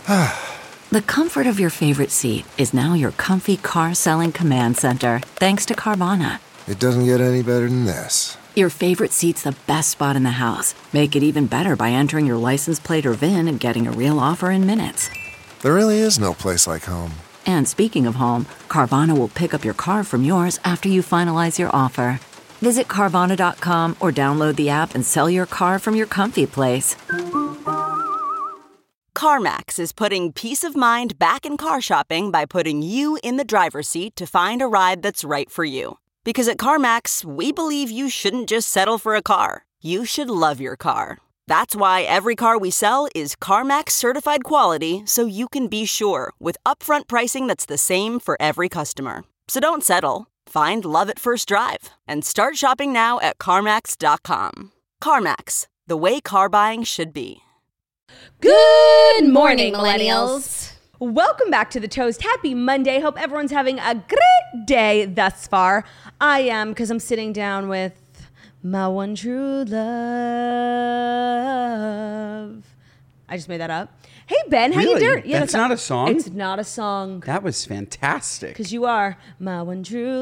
The comfort of your favorite seat is now your comfy car selling command center, thanks to Carvana. It doesn't get any better than this. Your favorite seat's the best spot in the house. Make it even better by entering your license plate or VIN and getting a real offer in minutes. There really is no place like home. And speaking of home, Carvana will pick up your car from yours after you finalize your offer. Visit Carvana.com or download the app and sell your car from your comfy place. CarMax is putting peace of mind back in car shopping by putting you in the driver's seat to find a ride that's right for you. Because at CarMax, we believe you shouldn't just settle for a car. You should love your car. That's why every car we sell is CarMax certified quality, so you can be sure with upfront pricing that's the same for every customer. So don't settle. Find love at first drive and start shopping now at CarMax.com. CarMax, the way car buying should be. Good morning, millennials. Welcome back to The Toast. Happy Monday. Hope everyone's having a great day thus far. I am, because I'm sitting down with my one true love. I just made that up. Hey, Ben, how you doing? Yeah, that's not a song? It's not a song. That was fantastic. Because you are my one true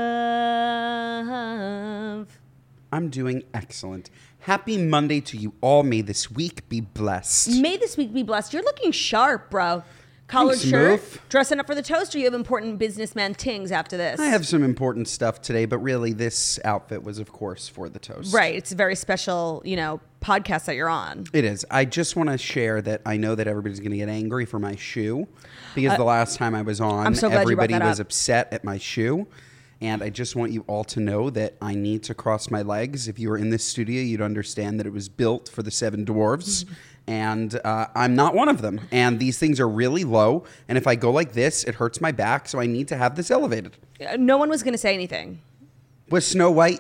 love. I'm doing excellent. Happy Monday to you all. May this week be blessed. May this week be blessed. You're looking sharp, bro. Collared Thanks, shirt, Moof. dressing up for the toast, or you have important businessman tings after this? I have some important stuff today, but really this outfit was, of course, for the toast. Right. It's a very special, podcast that you're on. It is. I just want to share that I know that everybody's going to get angry for my shoe because the last time I was on, I'm so glad you brought everybody that was up. upset at my shoe. And I just want you all to know that I need to cross my legs. If you were in this studio, you'd understand that it was built for the 7 dwarves. And I'm not one of them. And these things are really low. And if I go like this, it hurts my back. So I need to have this elevated. No one was going to say anything. Was Snow White?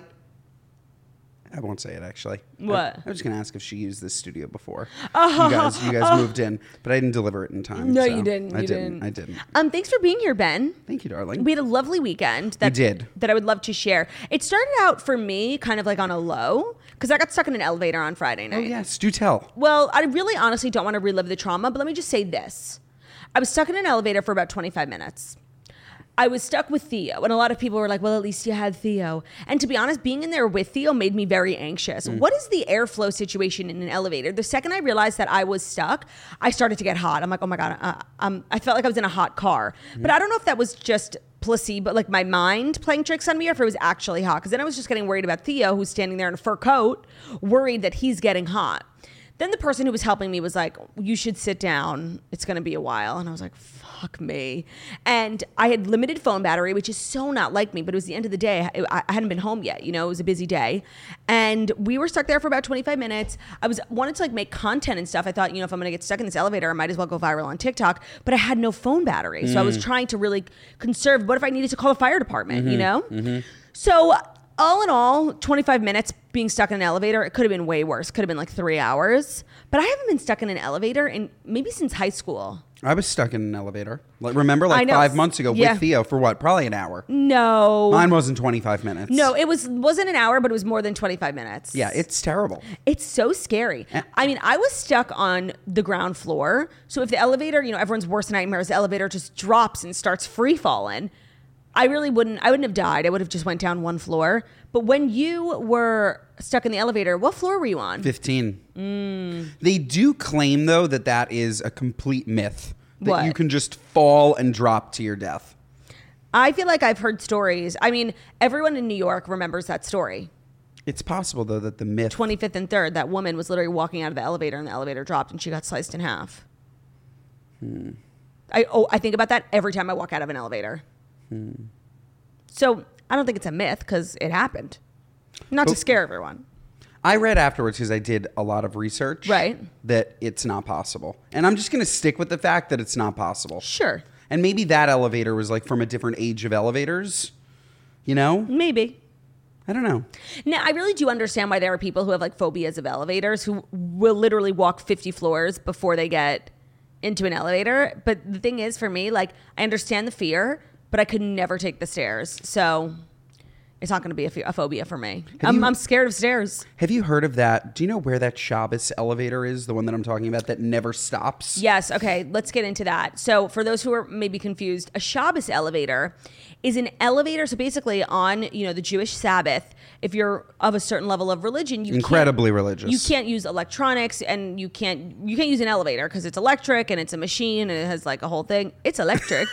I won't say it, actually. What? I was going to ask if she used this studio before. You guys moved in, but I didn't deliver it in time. No, so you didn't. I didn't. Thanks for being here, Ben. Thank you, darling. We had a lovely weekend. We did. That I would love to share. It started out for me kind of like on a low because I got stuck in an elevator on Friday night. Oh, yes. Do tell. Well, I really honestly don't want to relive the trauma, but let me just say this. I was stuck in an elevator for about 25 minutes. I was stuck with Theo, and a lot of people were like, well, at least you had Theo. And to be honest, being in there with Theo made me very anxious. What is the airflow situation in an elevator? The second I realized that I was stuck, I started to get hot. I'm like, oh my God, I felt like I was in a hot car. But I don't know if that was just placebo, like my mind playing tricks on me, or if it was actually hot. Because then I was just getting worried about Theo, who's standing there in a fur coat, worried that he's getting hot. Then the person who was helping me was like, you should sit down. It's going to be a while. And I was like, fuck me. And I had limited phone battery, which is so not like me, but it was the end of the day. I hadn't been home yet. It was a busy day. And we were stuck there for about 25 minutes. I wanted to make content and stuff. I thought, if I'm going to get stuck in this elevator, I might as well go viral on TikTok. But I had no phone battery. So I was trying to really conserve. What if I needed to call the fire department, So all in all, 25 minutes being stuck in an elevator, it could have been way worse. Could have been like 3 hours. But I haven't been stuck in an elevator in maybe since high school. I was stuck in an elevator. Remember 5 months ago Yeah. with Theo for what? Probably an hour. No. Mine wasn't 25 minutes. No, it wasn't an hour, but it was more than 25 minutes. Yeah, it's terrible. It's so scary. I mean, I was stuck on the ground floor. So if the elevator, everyone's worst nightmare is the elevator just drops and starts free falling. I wouldn't have died. I would have just went down one floor. But when you were stuck in the elevator, what floor were you on? 15. They do claim, though, that is a complete myth. That What? you can just fall and drop to your death. I feel like I've heard stories. I mean, everyone in New York remembers that story. It's possible, though, that the myth... 25th and 3rd, that woman was literally walking out of the elevator and the elevator dropped and she got sliced in half. I think about that every time I walk out of an elevator. So I don't think it's a myth because it happened. Not to scare everyone. I read afterwards, because I did a lot of research, Right. that it's not possible. And I'm just going to stick with the fact that it's not possible. Sure. And maybe that elevator was from a different age of elevators, Maybe. I don't know. Now, I really do understand why there are people who have phobias of elevators who will literally walk 50 floors before they get into an elevator. But the thing is, for me, I understand the fear, but I could never take the stairs. So It's not going to be a phobia for me. I'm scared of stairs. Have you heard of that? Do you know where that Shabbos elevator is? The one that I'm talking about that never stops? Yes. Okay. Let's get into that. So for those who are maybe confused, a Shabbos elevator is an elevator. So basically on, the Jewish Sabbath, if you're of a certain level of religion, incredibly religious. You can't use electronics and you can't use an elevator because it's electric and it's a machine and it has like a whole thing. It's electric.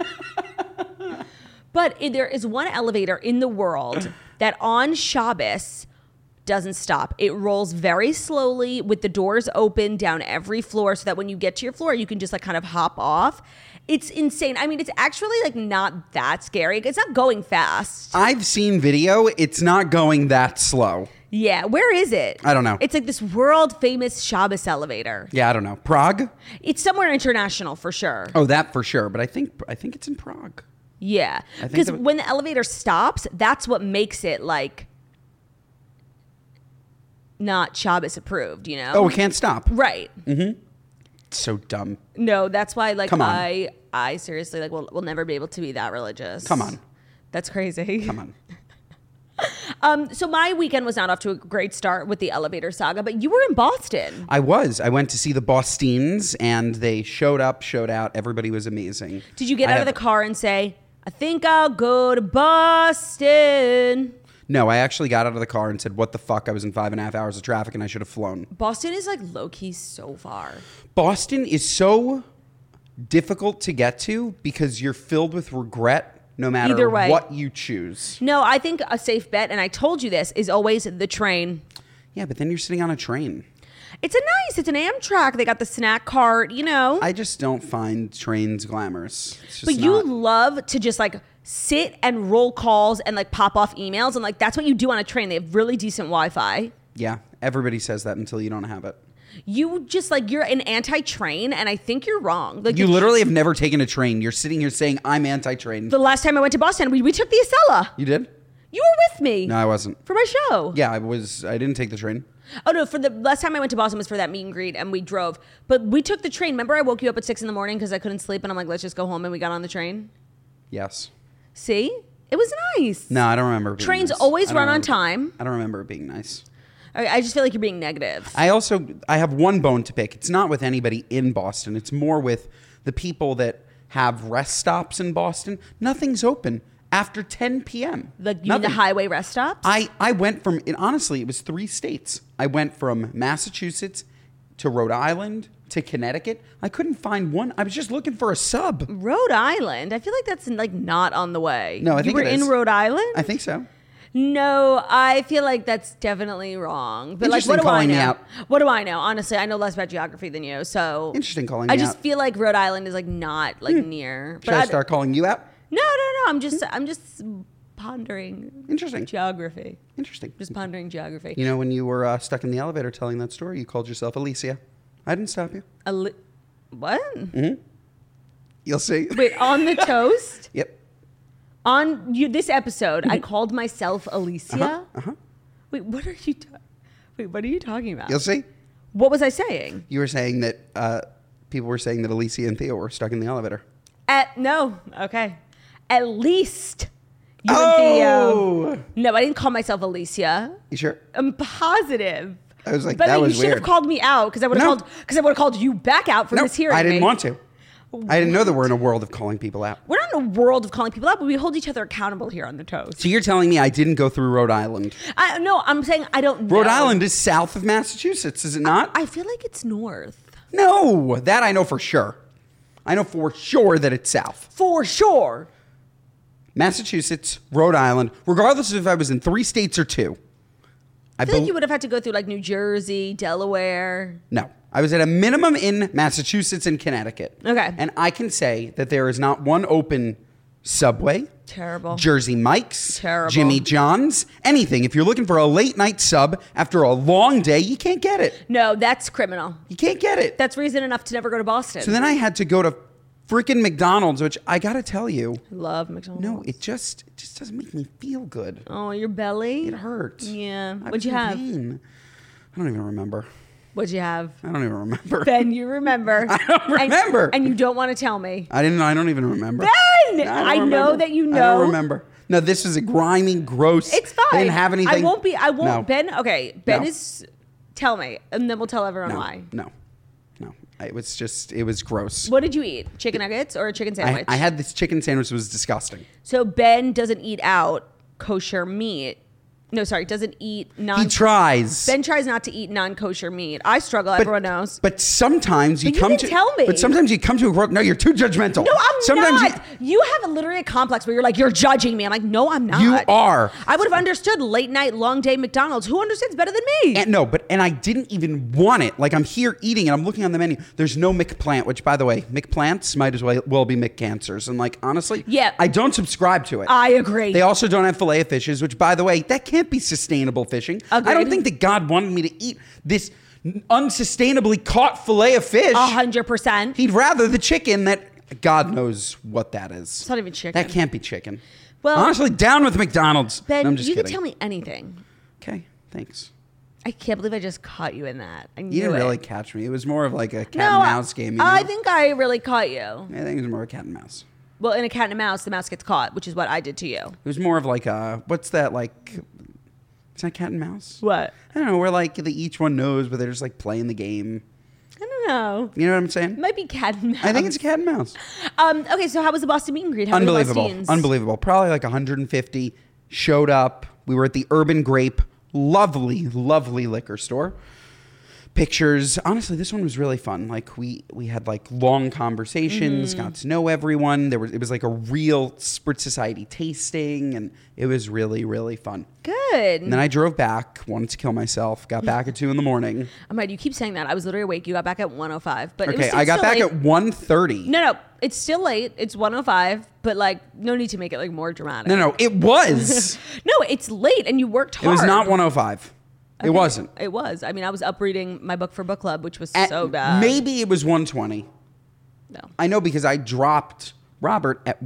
But there is one elevator in the world that on Shabbos doesn't stop. It rolls very slowly with the doors open down every floor so that when you get to your floor, you can just like kind of hop off. It's insane. I mean, it's actually like not that scary. It's not going fast. I've seen video. It's not going that slow. Yeah. Where is it? I don't know. It's like this world famous Shabbos elevator. Yeah, I don't know. Prague? It's somewhere international for sure. Oh, that for sure. But I think it's in Prague. Yeah. Because when the elevator stops, that's what makes it like not Shabbos approved, Oh, it can't stop. Right. Mm-hmm. It's so dumb. No, that's why like Come on. I seriously like will never be able to be that religious. Come on. That's crazy. Come on. So my weekend was not off to a great start with the elevator saga, but you were in Boston. I was. I went to see the Bostines, and they showed up, showed out. Everybody was amazing. Did you get out of the car and say, I think I'll go to Boston? No, I actually got out of the car and said, what the fuck? I was in 5.5 hours of traffic and I should have flown. Boston is like low-key so far. Boston is so difficult to get to because you're filled with regret no matter Either way. what you choose. No, I think a safe bet, and I told you this, is always the train. Yeah, but then you're sitting on a train. It's it's an Amtrak. They got the snack cart, I just don't find trains glamorous. It's just But you love to just like sit and roll calls and like pop off emails. And like, that's what you do on a train. They have really decent Wi-Fi. Yeah, everybody says that until you don't have it. You just like, you're an anti-train, and I think you're wrong. Like you literally have never taken a train. You're sitting here saying, I'm anti-train. The last time I went to Boston, we took the Acela. You did? You were with me. No, I wasn't. For my show. Yeah, I didn't take the train. Oh no, for the last time I went to Boston was for that meet and greet, and we drove. But we took the train. Remember I woke you up at 6 a.m. because I couldn't sleep, and I'm like, let's just go home, and we got on the train? Yes. See? It was nice. No, I don't remember it being Trains nice. always run on time. I don't remember it being nice. I just feel like you're being negative. I have one bone to pick. It's not with anybody in Boston. It's more with the people that have rest stops in Boston. Nothing's open after 10 p.m. Like you mean the highway rest stops? I went from, honestly, it was 3 states. I went from Massachusetts to Rhode Island to Connecticut. I couldn't find one. I was just looking for a sub. Rhode Island? I feel like that's like not on the way. No, I think you were it is. in Rhode Island? I think so. No, I feel like that's definitely wrong. But like, Interesting what do I calling me know? out. What do I know? Honestly, I know less about geography than you. So Interesting calling me I just out. feel like Rhode Island is like not like near. Should I start calling you out? No. I'm just pondering Interesting. geography. Interesting. Just pondering geography. You know, when you were stuck in the elevator telling that story, you called yourself Alicia. I didn't stop you. What? Mm-hmm. You'll see. Wait, on the toast? Yep. On this episode, I called myself Alicia. Wait, what are you talking about? You'll see. What was I saying? You were saying that people were saying that Alicia and Theo were stuck in the elevator. No. Okay. At least you and Theo. No, I didn't call myself Alicia. You sure? I'm positive. I was like, but that was you should weird. have called me out because I would have called you back out for mishearing I didn't me. want to. I didn't know that we're in a world of calling people out. We're not in a world of calling people out, but we hold each other accountable here on the toast. So you're telling me I didn't go through Rhode Island? No, I'm saying I don't know. Rhode Island is south of Massachusetts, is it not? I feel like it's north. No, that I know for sure. I know for sure that it's south. For sure. Massachusetts, Rhode Island, regardless of if I was in 3 states or 2. I feel like you would have had to go through like New Jersey, Delaware. No. I was at a minimum in Massachusetts and Connecticut. Okay. And I can say that there is not one open Subway. Terrible. Jersey Mike's. Terrible. Jimmy John's. Anything. If you're looking for a late night sub after a long day, you can't get it. No, that's criminal. You can't get it. That's reason enough to never go to Boston. So then I had to go to freaking McDonald's, which I got to tell you. Love McDonald's. No, it just doesn't make me feel good. Oh, your belly? It hurts. Yeah. I What'd was you in have? pain. I don't even remember. What'd you have? I don't even remember. Ben, you remember. I don't remember. And you don't want to tell me. I don't even remember. Ben! I I know that you know. I don't remember. No, this was a grimy, gross. It's fine. They didn't have anything. I won't. No. Ben, okay. Ben No. is, tell me, and then we'll tell everyone why. No. It was gross. What did you eat? Chicken nuggets or a chicken sandwich? I had this chicken sandwich. It was disgusting. So Ben doesn't eat out kosher meat. No, sorry, doesn't eat He tries. Ben tries not to eat non-kosher meat. I struggle. Everyone knows. But sometimes you But you come didn't to. tell me. But sometimes you come to a world. No, you're too judgmental. No, I'm sometimes not. You have literally a complex where you're like, you're judging me. I'm like, no, I'm not. You are. I would have understood late night, long day McDonald's. Who understands better than me? And I didn't even want it. Like I'm here eating and I'm looking on the menu. There's no McPlant, which by the way, McPlants might as well be McCancers. And like honestly, Yeah. I don't subscribe to it. I agree. They also don't have filet of fishes, which by the way, that can't be sustainable fishing. Agreed. I don't think that God wanted me to eat this unsustainably caught filet of fish. 100%. He'd rather the chicken that God knows what that is. It's not even chicken. That can't be chicken. Well, honestly, down with McDonald's. Ben, No, I'm just you kidding. can tell me anything. Okay, thanks. I can't believe I just caught you in that. I knew You didn't it. really catch me. It was more of like a cat No, and mouse game. You know? I think I really caught you. I think it was more a cat and mouse. Well, in a cat and a mouse, the mouse gets caught, which is what I did to you. It was more of like a what's that like? Is that cat and mouse? What? I don't know. Where like each one knows, but they're just like playing the game. I don't know. You know what I'm saying? It might be cat and mouse. I think it's a cat and mouse. Okay, so how was the Boston meet and greet? How were the Unbelievable. Bostons? Unbelievable. Probably like 150 showed up. We were at the Urban Grape. Lovely, lovely liquor store. Pictures. Honestly, this one was really fun. Like we had like long conversations, got to know everyone. It was like a real Spritz Society tasting, and it was really, really fun. Good. And then I drove back, wanted to kill myself, got back at 2 a.m. Ahmad, you keep saying that. I was literally awake. You got back at 1:05. But it was Okay, I got still back late. at 1:30. No, it's still late. It's 1:05, but like no need to make it like more dramatic. No, it was. No, it's late and you worked It hard. was not 1:05. It wasn't. It was. I mean, I was up reading my book for book club, which was At- so bad. Maybe it was 1:20. No. I know because I dropped Robert at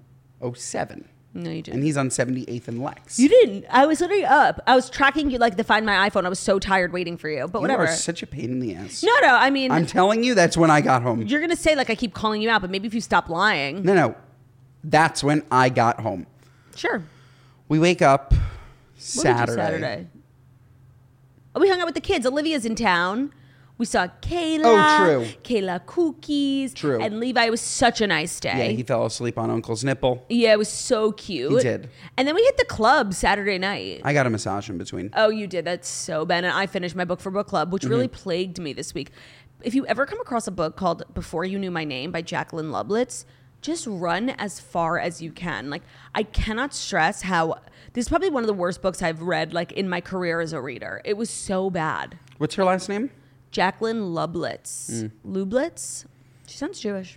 1:07. No, you didn't. And he's on 78th and Lex. You didn't. I was literally up. I was tracking you like to Find My iPhone. I was so tired waiting for you. But whatever. You are such a pain in the ass. No. I mean, I'm telling you, that's when I got home. you're gonna say like I keep calling you out, but maybe if you stop lying. No. That's when I got home. Sure. We wake up What did you do Saturday. Oh, we hung out with the kids. Olivia's in town. We saw Kayla. Oh, true. Kayla cookies. True. And Levi. It was such a nice day. Yeah, he fell asleep on Uncle's nipple. Yeah, it was so cute. He did. And then we hit the club Saturday night. I got a massage in between. Oh, you did. That's so bad. And I finished my book for book club, which really plagued me this week. If you ever come across a book called Before You Knew My Name by Jacqueline Lublitz, just run as far as you can. Like, I cannot stress how this is probably one of the worst books I've read like in my career as a reader. It was so bad. What's her last name? Jacqueline Lublitz. Lublitz? She sounds Jewish.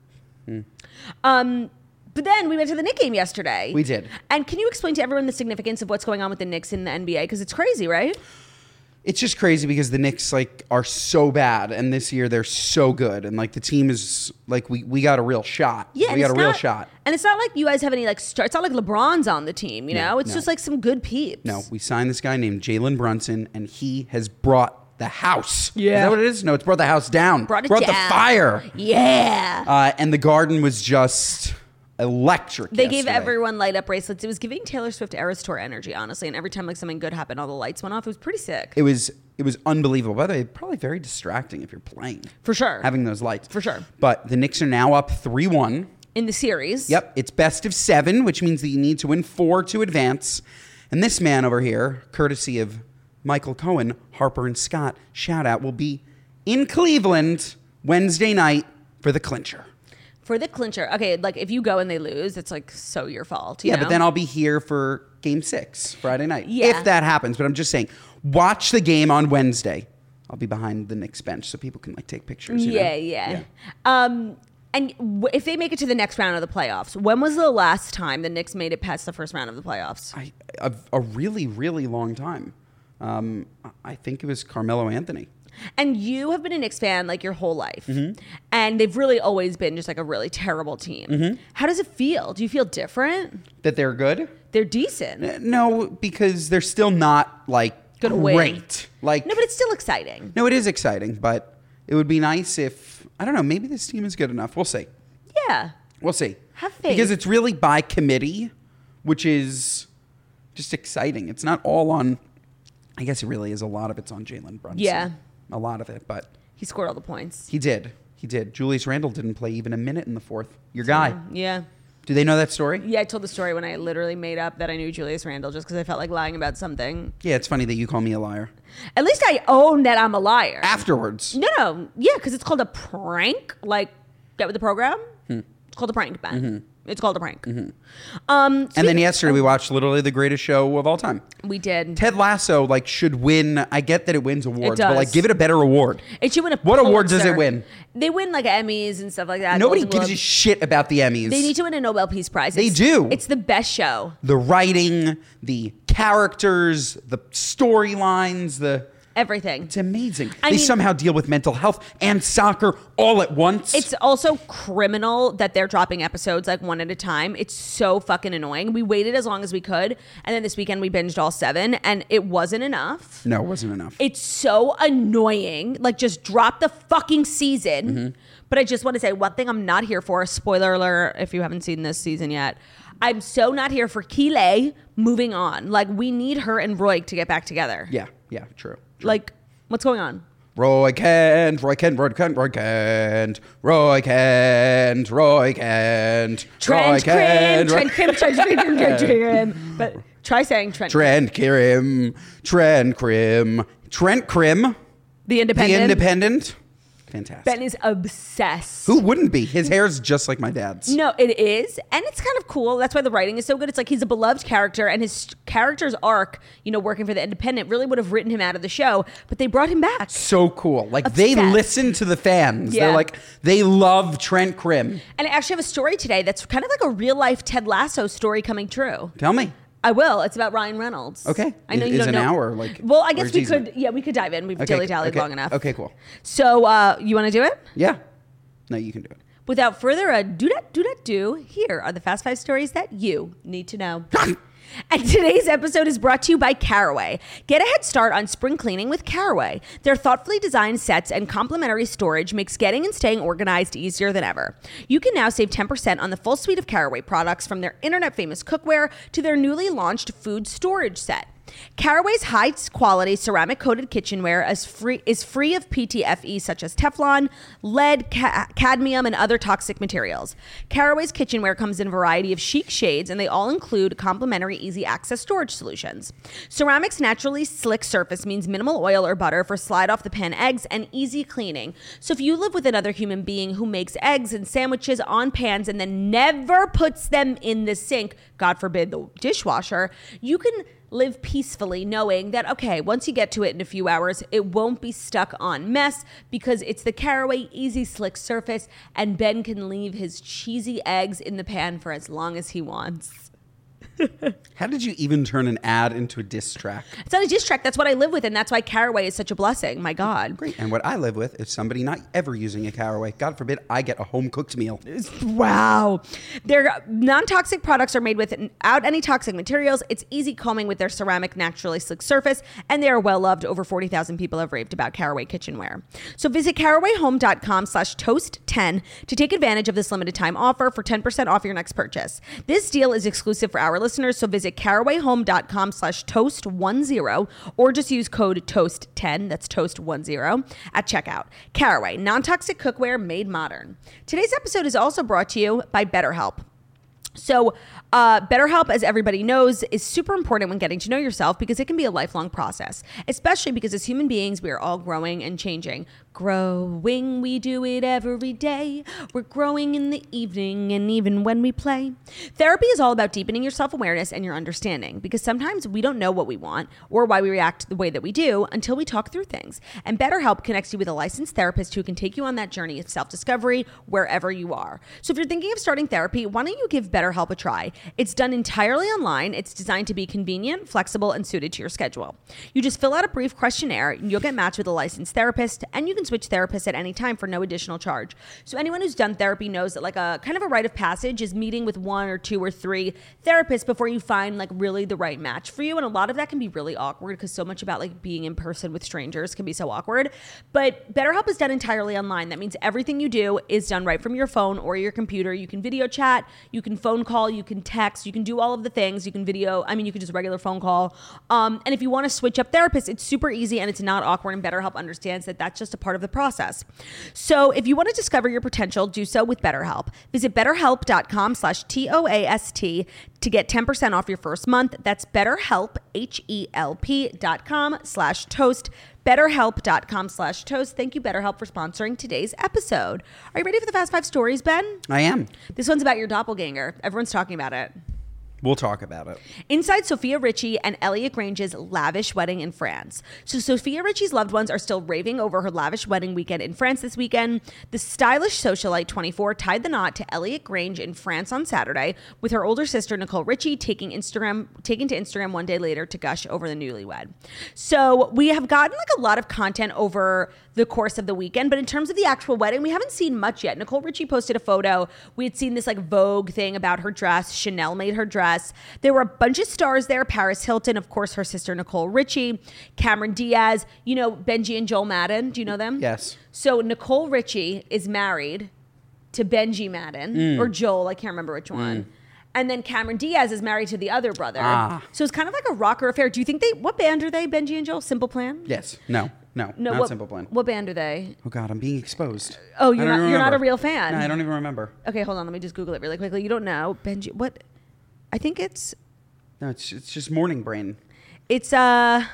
But then we went to the Knicks game yesterday. We did. And can you explain to everyone the significance of what's going on with the Knicks in the NBA? Because it's crazy, right? It's just crazy because the Knicks like are so bad, and this year they're so good, and like the team is like we got a real shot. Yeah, we got a real shot. And it's not like you guys have any like stars. It's not like LeBron's on the team, you know? It's no. just like some good peeps. No, we signed this guy named Jalen Brunson, and he has brought the house. Yeah. Is that what it is? No, it's brought the house down. Brought it the down. fire. Yeah. And the Garden was just electric. They gave yesterday. everyone light up bracelets. It was giving Taylor Swift Eras Tour energy, honestly. And every time like something good happened, all the lights went off. It was pretty sick. It was unbelievable. By the way, probably very distracting if you're playing. For sure. Having those lights. For sure. But the Knicks are now up 3-1. In the series. Yep, it's best of 7, which means that you need to win 4 to advance. And this man over here, courtesy of Michael Cohen, Harper and Scott, shout out, will be in Cleveland Wednesday night for the clincher. For the clincher. Okay, like if you go and they lose, it's like so your fault. You know? But then I'll be here for Game 6 Friday night. Yeah. If that happens. But I'm just saying, watch the game on Wednesday. I'll be behind the Knicks bench so people can like take pictures. You know? Yeah. And if they make it to the next round of the playoffs, when was the last time the Knicks made it past the first round of the playoffs? A really, really long time. I think it was Carmelo Anthony. And you have been a Knicks fan like your whole life. Mm-hmm. And they've really always been just like a really terrible team. Mm-hmm. How does it feel? Do you feel different? That they're good? They're decent. No, because they're still not like Gonna win. great. Like No, but it's still exciting. no, it is exciting, but it would be nice if I don't know. Maybe this team is good enough. We'll see. Yeah. We'll see. Have faith. Because it's really by committee, which is just exciting. It's not all on, I guess it really is. A lot of it's on Jalen Brunson. Yeah. A lot of it, but. He scored all the points. He did. Julius Randle didn't play even a minute in the fourth. Your guy. Yeah. Do they know that story? Yeah, I told the story when I literally made up that I knew Julius Randle just because I felt like lying about something. Yeah, it's funny that you call me a liar. At least I own that I'm a liar. Afterwards. No. Yeah, because it's called a prank. Like, get with the program. It's called a prank, Ben. It's called a prank. And then yesterday we watched literally the greatest show of all time. We did. Ted Lasso should win. I get that it wins awards, It does. but give it a better award. It should win a What award does Pulitzer. it win? They win Emmys and stuff like that. Nobody Golden gives a Globes. shit about the Emmys. They need to win a Nobel Peace Prize. They do. It's the best show. The writing, the characters, the storylines, Everything. it's amazing. I They mean- somehow deal with mental health and soccer all at once. It's also criminal that they're dropping episodes one at a time. It's so fucking annoying. We waited as long as we could, and then this weekend we binged all 7, and it wasn't enough. No, it wasn't enough. It's so annoying. Just drop the fucking season. But I just want to say one thing I'm not here for. Spoiler alert if you haven't seen this season yet. I'm so not here for Keeley moving on. We need her and Roy to get back together. yeah, true. What's going on? Roy Kent. Trent Krim. But try saying Trent. Trent Krim. The Independent. The Independent. Fantastic. Ben is obsessed. Who wouldn't be? His hair's just like my dad's. No, it is. And it's kind of cool. That's why the writing is so good. It's he's a beloved character, and his character's arc, working for the Independent, really would have written him out of the show, but they brought him back. So cool. They Obsessed. listen to the fans. Yeah. They're they love Trent Krim. And I actually have a story today that's kind of like a real life Ted Lasso story coming true. Tell me. I will. It's about Ryan Reynolds. Okay. I know you Is don't an know. hour Well, I guess where's we he? could. Yeah, we could dive in. We've dilly-dallied long enough. Okay, cool. So you want to do it? Yeah. No, you can do it. Without further ado, here are the Fast 5 stories that you need to know. And today's episode is brought to you by Caraway. Get a head start on spring cleaning with Caraway. Their thoughtfully designed sets and complimentary storage makes getting and staying organized easier than ever. You can now save 10% on the full suite of Caraway products, from their internet famous cookware to their newly launched food storage set. Caraway's high-quality ceramic-coated kitchenware is free of PTFE such as Teflon, lead, cadmium, and other toxic materials. Caraway's kitchenware comes in a variety of chic shades, and they all include complimentary easy-access storage solutions. Ceramic's naturally slick surface means minimal oil or butter for slide-off-the-pan eggs and easy cleaning. So if you live with another human being who makes eggs and sandwiches on pans and then never puts them in the sink, God forbid the dishwasher, you can live peacefully knowing that, okay, once you get to it in a few hours, it won't be stuck on mess because it's the Caraway Easy Slick Surface, and Ben can leave his cheesy eggs in the pan for as long as he wants. How did you even turn an ad into a diss track? It's not a diss track. That's what I live with, and that's why Caraway is such a blessing. My God. Great. And what I live with is somebody not ever using a Caraway. God forbid I get a home-cooked meal. Wow. Their non-toxic products are made without any toxic materials. It's easy combing with their ceramic naturally slick surface, and they are well loved. Over 40,000 people have raved about Caraway kitchenware. So visit carawayhome.com/toast10 to take advantage of this limited time offer for 10% off your next purchase. This deal is exclusive for our listeners, so visit carawayhome.com/toast10 or just use code TOAST10, that's TOAST10, at checkout. Caraway, non-toxic cookware made modern. Today's episode is also brought to you by BetterHelp. So BetterHelp, as everybody knows, is super important when getting to know yourself because it can be a lifelong process, especially because as human beings, we are all growing and changing. Growing, we do it every day. We're growing in the evening and even when we play. Therapy is all about deepening your self-awareness and your understanding because sometimes we don't know what we want or why we react the way that we do until we talk through things. And BetterHelp connects you with a licensed therapist who can take you on that journey of self-discovery wherever you are. So if you're thinking of starting therapy, why don't you give BetterHelp a try? It's done entirely online. It's designed to be convenient, flexible, and suited to your schedule. You just fill out a brief questionnaire, and you'll get matched with a licensed therapist, and you can can switch therapists at any time for no additional charge. So anyone who's done therapy knows that like a kind of a rite of passage is meeting with 1 or 2 or 3 therapists before you find like really the right match for you. And a lot of that can be really awkward because so much about like being in person with strangers can be so awkward. But BetterHelp is done entirely online. That means everything you do is done right from your phone or your computer. You can video chat, you can phone call, you can text, you can do all of the things. You can you can just regular phone call. And if you want to switch up therapists, it's super easy and it's not awkward, and BetterHelp understands that that's just a part of the process. So if you want to discover your potential, do so with BetterHelp. Visit BetterHelp.com/TOAST to get 10% off your first month. That's BetterHelp, HELP.com/toast. BetterHelp.com/toast. Thank you, BetterHelp, for sponsoring today's episode. Are you ready for the Fast 5 stories, Ben? I am. This one's about your doppelganger. Everyone's talking about it. We'll talk about it. Inside Sophia Richie and Elliot Grange's lavish wedding in France. So Sophia Richie's loved ones are still raving over her lavish wedding weekend in France this weekend. The stylish socialite 24 tied the knot to Elliot Grange in France on Saturday, with her older sister Nicole Richie taking to Instagram one day later to gush over the newlywed. So we have gotten like a lot of content over the course of the weekend, but in terms of the actual wedding, we haven't seen much yet. Nicole Richie posted a photo. We had seen this like Vogue thing about her dress. Chanel made her dress. There were a bunch of stars there. Paris Hilton, of course, her sister Nicole Richie, Cameron Diaz, Benji and Joel Madden. Do you know them? Yes. So Nicole Richie is married to Benji Madden or Joel. I can't remember which one. And then Cameron Diaz is married to the other brother. So it's kind of like a rocker affair. Do you think what band are they, Benji and Joel? Simple Plan? Yes. No, not Simple Plan. What band are they? Oh God, I'm being exposed. Oh, you're not a real fan? No, I don't even remember. Okay, hold on. Let me just Google it really quickly. You don't know. Benji, what? I think it's... No, it's just Morning Brain. It's Good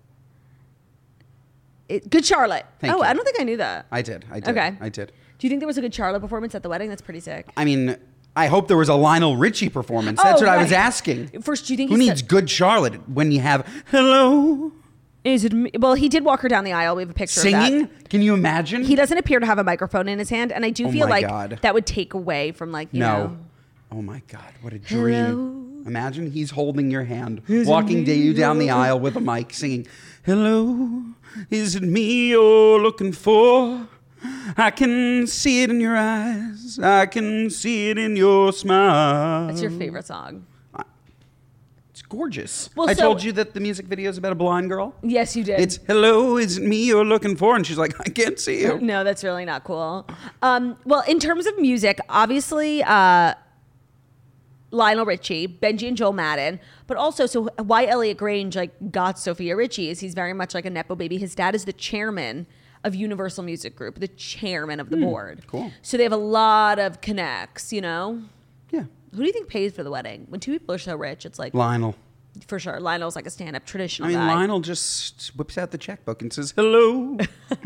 Charlotte. Thank you. I don't think I knew that. I did. Okay. I did. Do you think there was a Good Charlotte performance at the wedding? That's pretty sick. I mean, I hope there was a Lionel Richie performance. That's what I was asking. First, do you think who needs Good Charlotte when you have Hello? Is it me? Well, he did walk her down the aisle. We have a picture of that. Singing? Can you imagine? He doesn't appear to have a microphone in his hand, and I do feel like God. that would take away from you know. Oh my God, what a dream. Hello? Imagine he's holding your hand, walking you down the aisle with a mic, singing, Hello, is it me you're looking for? I can see it in your eyes. I can see it in your smile. That's your favorite song. It's gorgeous. Well, I told you that the music video is about a blind girl. Yes, you did. It's hello, is it me you're looking for? And she's like, I can't see you. No, that's really not cool. Well, in terms of music, obviously, Lionel Richie, Benji and Joel Madden, but also, so why Elliot Grange got Sophia Richie is he's very much like a Nepo baby. His dad is the chairman of Universal Music Group, the chairman of the board. Cool. So they have a lot of connects, Yeah. Who do you think pays for the wedding? When two people are so rich, it's like... Lionel. For sure. Lionel's like a stand-up traditional guy. Lionel just whips out the checkbook and says, hello.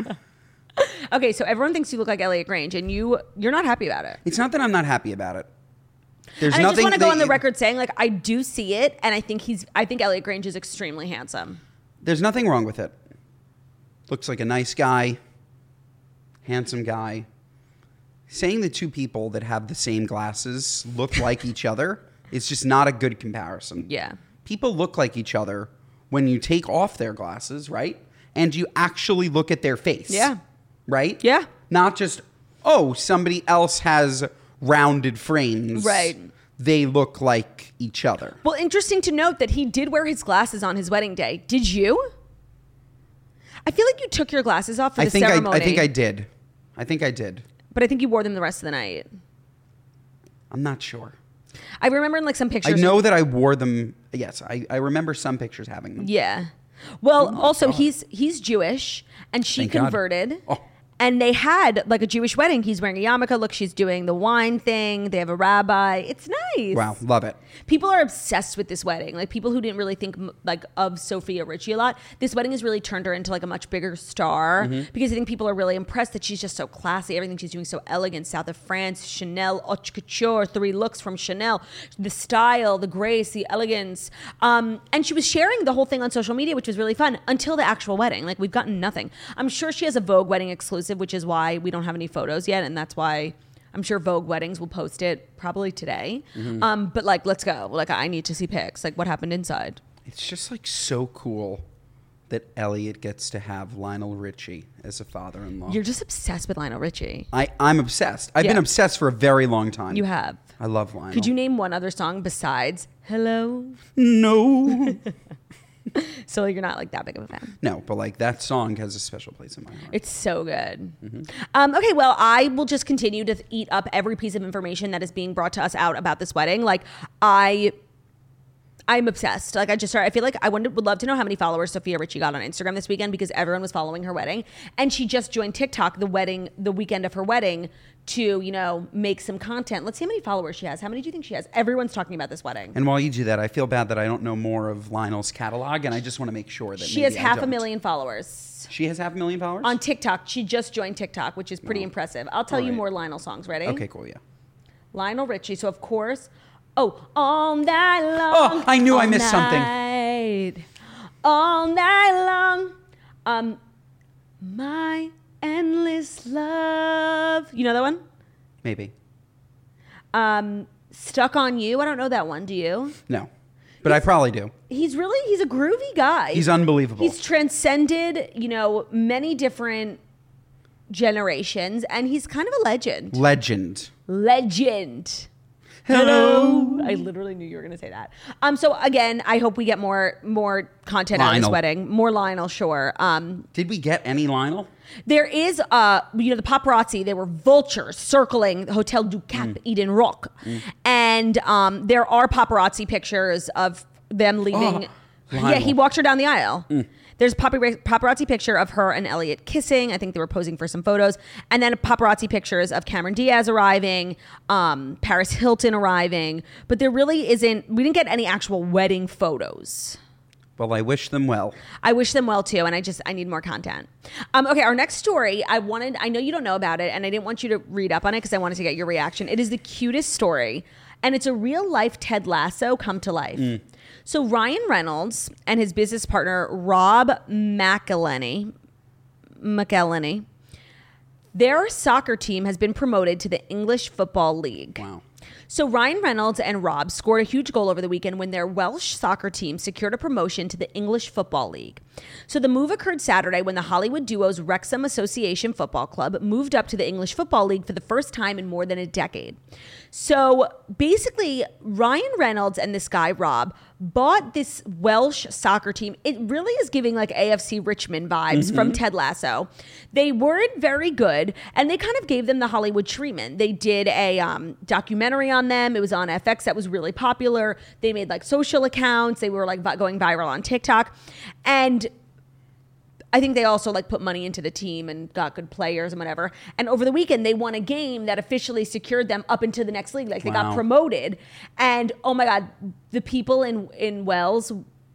Okay, so everyone thinks you look like Elliot Grange, and you're not happy about it. It's not that I'm not happy about it. There's and nothing. I just want to go on the record saying, I do see it, and I think Elliot Grange is extremely handsome. There's nothing wrong with it. Looks like a nice guy, handsome guy. Saying the two people that have the same glasses look like each other is just not a good comparison. Yeah. People look like each other when you take off their glasses, right? And you actually look at their face. Yeah. Right? Yeah. Not just, somebody else has rounded frames. Right. They look like each other. Well, interesting to note that he did wear his glasses on his wedding day. Did you? I feel like you took your glasses off for the ceremony. I think I did. But I think you wore them the rest of the night. I'm not sure. I remember in some pictures. I know that I wore them. Yes, I remember some pictures having them. Yeah. Well, also he's Jewish and she Thank converted. God. Oh. And they had a Jewish wedding. He's wearing a yarmulke. Look, she's doing the wine thing. They have a rabbi. It's nice. Wow, love it. People are obsessed with this wedding. People who didn't really think of Sophia Richie a lot. This wedding has really turned her into a much bigger star because I think people are really impressed that she's just so classy. Everything she's doing so elegant. South of France, Chanel, haute couture, 3 looks from Chanel. The style, the grace, the elegance. And she was sharing the whole thing on social media, which was really fun until the actual wedding. We've gotten nothing. I'm sure she has a Vogue wedding exclusive, which is why we don't have any photos yet, and that's why I'm sure Vogue Weddings will post it probably today. But let's go. I need to see pics. What happened inside? It's just so cool that Elliot gets to have Lionel Richie as a father-in-law. You're just obsessed with Lionel Richie. I'm obsessed. I've been obsessed for a very long time. You have. I love Lionel. Could you name one other song besides Hello? No. So you're not like that big of a fan. No, but like that song has a special place in my heart. It's so good. Okay, well, I will just continue to eat up every piece of information that is being brought to us out about this wedding. Like, I'm obsessed. Like, I feel like I would love to know how many followers Sophia Richie got on Instagram this weekend, because everyone was following her wedding. And she just joined TikTok the weekend of her wedding to, make some content. Let's see how many followers she has. How many do you think she has? Everyone's talking about this wedding. And while you do that, I feel bad that I don't know more of Lionel's catalog, and I just want to make sure that she has 500,000 followers. She has 500,000 followers? On TikTok. She just joined TikTok, which is pretty impressive. I'll tell you more Lionel songs. Ready? Okay, cool, yeah. Lionel Richie. So, of course... Oh, all night long. Oh, I knew I missed something. All night long. My endless love. You know that one? Maybe. Stuck on You. I don't know that one. Do you? No. But I probably do. He's a groovy guy. He's unbelievable. He's transcended, many different generations, and he's kind of a legend. Legend. Hello. I literally knew you were going to say that. So again, I hope we get more content out of this wedding. More Lionel, sure. Did we get any Lionel? There is, the paparazzi. They were vultures circling the Hotel du Cap Eden Rock, and there are paparazzi pictures of them leaving. Yeah, he walked her down the aisle. There's a paparazzi picture of her and Elliot kissing. I think they were posing for some photos. And then paparazzi pictures of Cameron Diaz arriving, Paris Hilton arriving. But there really isn't, we didn't get any actual wedding photos. Well, I wish them well. I wish them well too, and I need more content. Okay, our next story, I know you don't know about it, and I didn't want you to read up on it because I wanted to get your reaction. It is the cutest story, and it's a real life Ted Lasso come to life. So Ryan Reynolds and his business partner, Rob McElhenney, their soccer team has been promoted to the English Football League. Wow. So Ryan Reynolds and Rob scored a huge goal over the weekend when their Welsh soccer team secured a promotion to the English Football League. So the move occurred Saturday when the Hollywood duo's Wrexham Association Football Club moved up to the English Football League for the first time in more than a decade. So basically, Ryan Reynolds and this guy, Rob, bought this Welsh soccer team. It really is giving like AFC Richmond vibes from Ted Lasso. They weren't very good, and they kind of gave them the Hollywood treatment. They did a documentary on them. It was on FX that was really popular. They made like social accounts. They were like going viral on TikTok. And I think they also like put money into the team and got good players and whatever. And over the weekend, they won a game that officially secured them up into the next league. Like they got promoted. And oh my God, the people in Wales,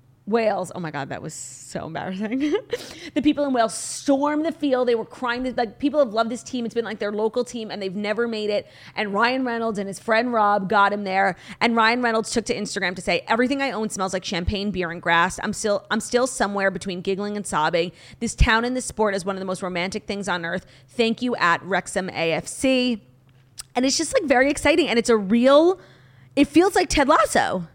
oh my God, that was so embarrassing. The people in Wales stormed the field. They were crying. Like people have loved this team. It's been like their local team and they've never made it. And Ryan Reynolds and his friend Rob got him there. And Ryan Reynolds took to Instagram to say, everything I own smells like champagne, beer, and grass. I'm still somewhere between giggling and sobbing. This town and this sport is one of the most romantic things on earth. Thank you at Wrexham AFC. And it's just like very exciting. And it feels like Ted Lasso.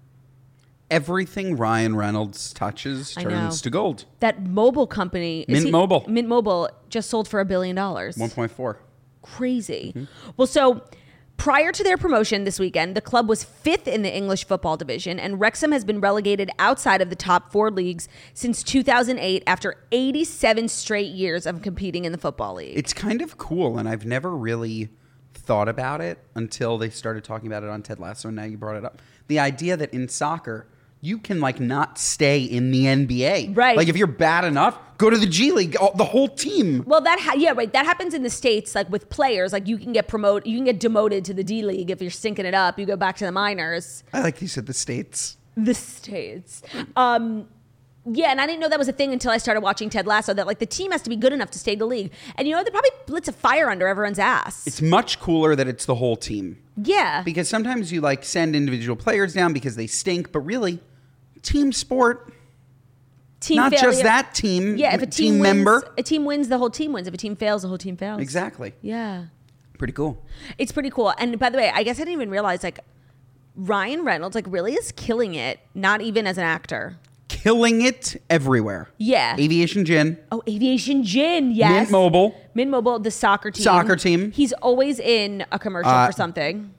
Everything Ryan Reynolds touches turns to gold. That mobile company, Mint Mobile, just sold for $1 billion. 1.4. Crazy. Well, so prior to their promotion this weekend, the club was 5th in the English football division, and Wrexham has been relegated outside of the top 4 leagues since 2008 after 87 straight years of competing in the football league. It's kind of cool, and I've never really thought about it until they started talking about it on Ted Lasso, and now you brought it up. The idea that in soccer, you can like not stay in the NBA. Right. Like if you're bad enough, go to the G League, the whole team. Well, that happens in the States, like with players. Like you can get demoted to the D League if you're stinking it up. You go back to the minors. I like you said the States. The States. Yeah, and I didn't know that was a thing until I started watching Ted Lasso, that like the team has to be good enough to stay in the league. And you know, they probably blitz a fire under everyone's ass. It's much cooler that it's the whole team. Yeah. Because sometimes you like send individual players down because they stink, but really, team sport. Team not failure. Just that team. Yeah, if a team wins, member. A team wins, the whole team wins. If a team fails, the whole team fails. Exactly. Yeah. Pretty cool. It's pretty cool. And by the way, I guess I didn't even realize like Ryan Reynolds like really is killing it, not even as an actor. killing it everywhere. Yeah. Aviation Gin. Oh, Aviation Gin, yes. Mint Mobile. Mint Mobile, the soccer team. Soccer team. He's always in a commercial for something.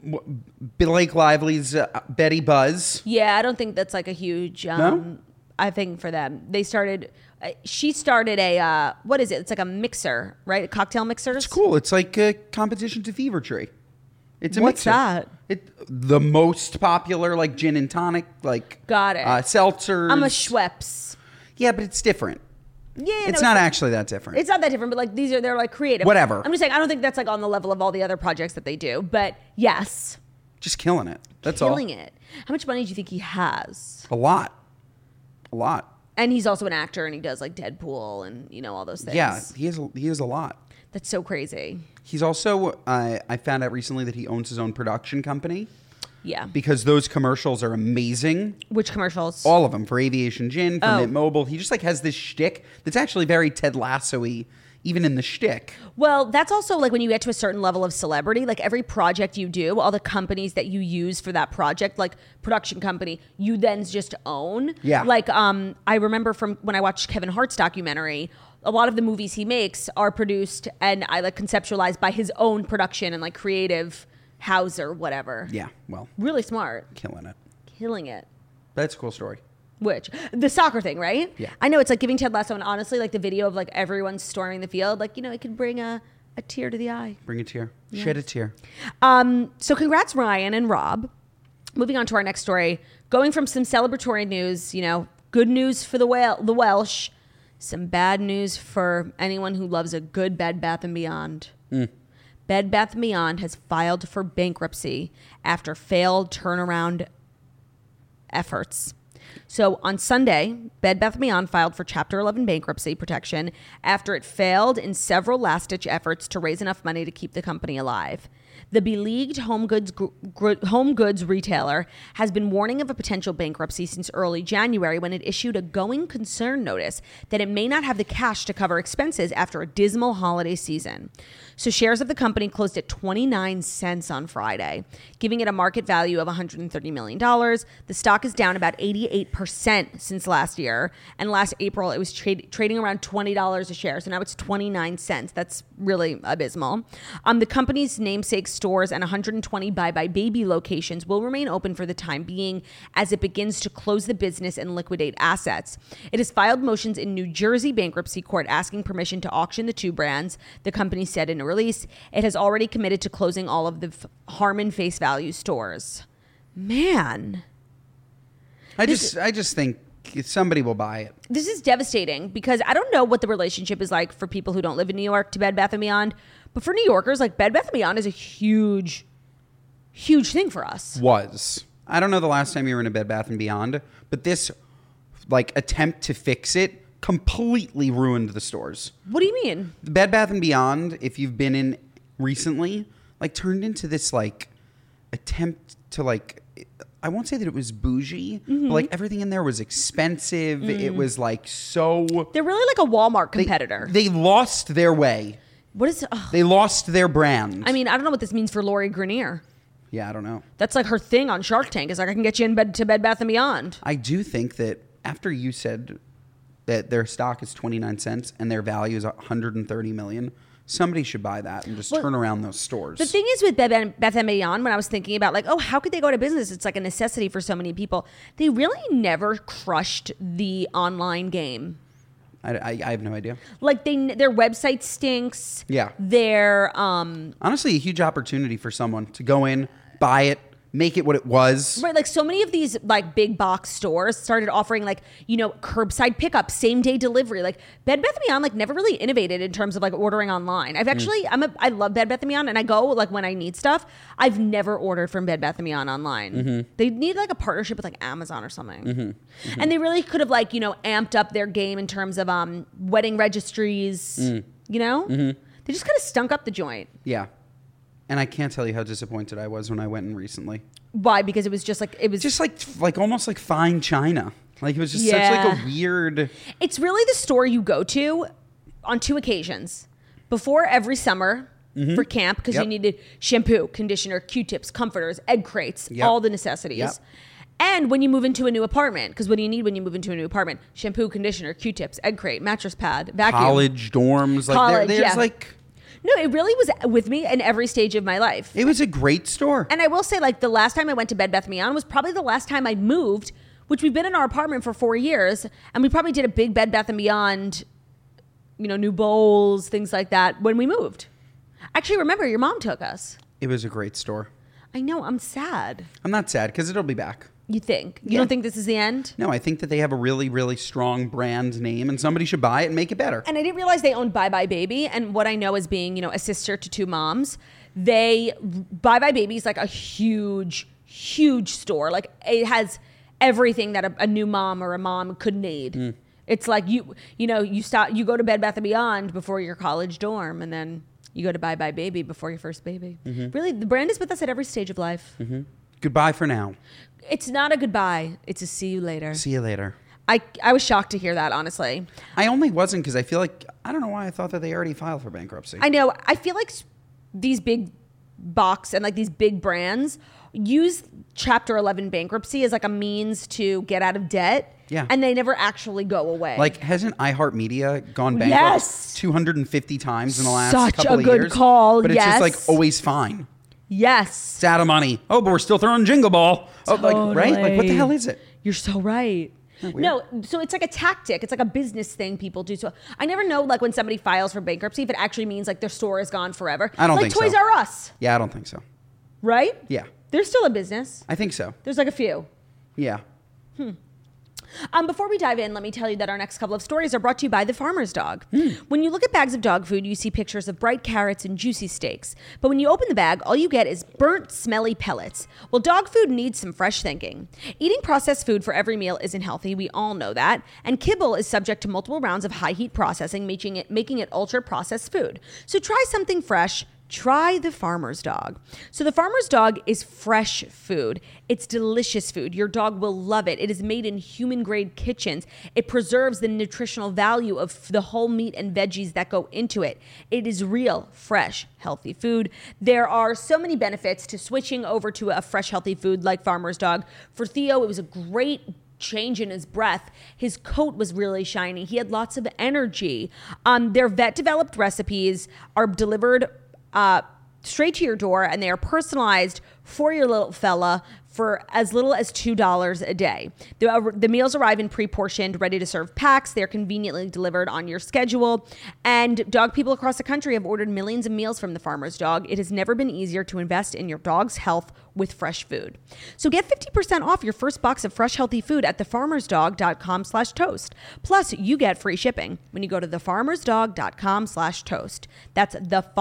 Blake Lively's Betty Buzz. Yeah, I don't think that's like a huge No? I think for them. They started she started a what is it? It's like a mixer, right? Cocktail mixers. It's cool. It's like a competition to Fever Tree. It's a What's mixer. that? The most popular, like gin and tonic, like Got it. Seltzers. I'm a Schweppes. Yeah, but it's different. Yeah, It's not actually that different. It's not that different, but like they're like creative. Whatever. I'm just saying I don't think that's like on the level of all the other projects that they do. But yes. Just killing it. That's Killing all. it. How much money do you think he has? A lot. A lot. And he's also an actor and he does like Deadpool and all those things. Yeah, he is a lot. That's so crazy. He's also, I found out recently that he owns his own production company Yeah. because those commercials are amazing. Which commercials? All of them for Aviation Gin, for Oh. Mint Mobile. He just like has this shtick that's actually very Ted Lasso-y, even in the shtick. Well, that's also like when you get to a certain level of celebrity, like every project you do, all the companies that you use for that project, like production company, you then just own. Yeah. Like I remember from when I watched Kevin Hart's documentary, a lot of the movies he makes are produced and I like conceptualized by his own production and like creative house or whatever. Yeah, well, Really smart. killing it. Killing it. That's a cool story. Which the soccer thing, right? Yeah. I know it's like giving Ted Lasso, and honestly, like the video of like everyone storming the field, like it could bring a tear to the eye. Bring a tear. Shed a tear. So congrats, Ryan and Rob. Moving on to our next story, going from some celebratory news, good news for the Welsh, some bad news for anyone who loves a good Bed Bath & Beyond. Bed Bath & Beyond has filed for bankruptcy after failed turnaround efforts. So on Sunday, Bed Bath & Beyond filed for Chapter 11 bankruptcy protection after it failed in several last-ditch efforts to raise enough money to keep the company alive. The beleagued home goods retailer has been warning of a potential bankruptcy since early January when it issued a going concern notice that it may not have the cash to cover expenses after a dismal holiday season. So shares of the company closed at 29 cents on Friday, giving it a market value of $130 million. The stock is down about 88% since last year. And last April, it was trading around $20 a share. So now it's 29 cents. That's really abysmal. The company's namesake stores and 120 Bye Bye Baby locations will remain open for the time being as it begins to close the business and liquidate assets. It has filed motions in New Jersey bankruptcy court asking permission to auction the two brands, the company said in a release. It has already committed to closing all of the Harmon Face Value stores. Man. I just think somebody will buy it. This is devastating because I don't know what the relationship is like for people who don't live in New York to Bed Bath & Beyond. But for New Yorkers, like Bed Bath & Beyond is a huge, huge thing for us. I don't know the last time you were in a Bed Bath & Beyond, but this like attempt to fix it completely ruined the stores. What do you mean? The Bed Bath & Beyond, if you've been in recently, like turned into this like attempt to like, I won't say that it was bougie, but like everything in there was expensive. It was like so... They're really like a Walmart competitor. They lost their way. What is... They lost their brand. I mean, I don't know what this means for Lori Grenier. Yeah, I don't know. That's like her thing on Shark Tank. Is like, I can get you in bed to Bed Bath & Beyond. I do think that after you said that their stock is 29 cents and their value is 130 million, somebody should buy that and just turn around those stores. The thing is with Bed Bath & Beyond, when I was thinking about like, oh, how could they go out of business? It's like a necessity for so many people. They really never crushed the online game. I have no idea. Like their website stinks. Yeah. Their Honestly, a huge opportunity for someone to go in, buy it, make it what it was. right, like so many of these like big box stores started offering like, curbside pickup, same day delivery. Like Bed Bath & Beyond like never really innovated in terms of like ordering online. I've actually I love Bed Bath & Beyond and I go like when I need stuff. I've never ordered from Bed Bath & Beyond online. They need like a partnership with like Amazon or something. And they really could have like, amped up their game in terms of wedding registries, They just kind of stunk up the joint. Yeah. And I can't tell you how disappointed I was when I went in recently. Why? Because it was just Like almost like fine china. Like it was just such Yeah. like a weird... It's really the store you go to on two occasions. Before every summer for camp, because you Yep. needed shampoo, conditioner, Q-tips, comforters, egg crates, Yep. all the necessities. Yep. And when you move into a new apartment, because what do you need when you move into a new apartment? Shampoo, conditioner, Q-tips, egg crate, mattress pad, vacuum. College dorms. Like there's like... No, it really was with me in every stage of my life. It was a great store. And I will say, like, the last time I went to Bed Bath & Beyond was probably the last time I moved, which we've been in our apartment for 4 years. And we probably did a big Bed Bath & Beyond, new bowls, things like that when we moved. Actually, remember, your mom took us. It was a great store. I know. I'm sad. I'm not sad because it'll be back. You think? You don't think this is the end? No, I think that they have a really, really strong brand name and somebody should buy it and make it better. And I didn't realize they owned Bye Bye Baby. And what I know as being, a sister to two moms, Bye Bye Baby is like a huge, huge store. Like it has everything that a new mom or a mom could need. It's like you go to Bed Bath & Beyond before your college dorm, and then you go to Bye Bye Baby before your first baby. Really, the brand is with us at every stage of life. Goodbye for now. It's not a goodbye. It's a see you later. See you later. I was shocked to hear that, honestly. I only wasn't because I feel like, I don't know why I thought that they already filed for bankruptcy. I know. I feel like these big box and like these big brands use Chapter 11 bankruptcy as like a means to get out of debt. Yeah. And they never actually go away. Like, hasn't iHeartMedia gone bankrupt Yes. 250 times in the last Such couple a of good years? call, But it's yes. just like always fine. Yes. It's out of money. Oh, but we're still throwing Jingle Ball. Oh, like, right? Like, what the hell is it? You're so right. No, so it's like a tactic. It's like a business thing people do. So I never know, like, when somebody files for bankruptcy, if it actually means like their store is gone forever. I don't think so. Like Toys R Us, Yeah, I don't think so. right? Yeah, They're still a business. I think so. There's like a few. Yeah. Before we dive in, let me tell you that our next couple of stories are brought to you by The Farmer's Dog. When you look at bags of dog food, you see pictures of bright carrots and juicy steaks. But when you open the bag, all you get is burnt, smelly pellets. Well, dog food needs some fresh thinking. Eating processed food for every meal isn't healthy. We all know that. And kibble is subject to multiple rounds of high heat processing, making it ultra processed food. So try something fresh. Try The Farmer's Dog. So The Farmer's Dog is fresh food. It's delicious food. Your dog will love it. It is made in human-grade kitchens. It preserves the nutritional value of the whole meat and veggies that go into it. It is real, fresh, healthy food. There are so many benefits to switching over to a fresh, healthy food like Farmer's Dog. For Theo, it was a great change in his breath. His coat was really shiny. He had lots of energy. Their vet-developed recipes are delivered straight to your door, and they are personalized for your little fella for as little as $2 a day. The meals arrive in pre-portioned, ready-to-serve packs. They're conveniently delivered on your schedule. And dog people across the country have ordered millions of meals from The Farmer's Dog. It has never been easier to invest in your dog's health with fresh food. So get 50% off your first box of fresh, healthy food at thefarmersdog.com/toast. Plus, you get free shipping when you go to thefarmersdog.com/toast. That's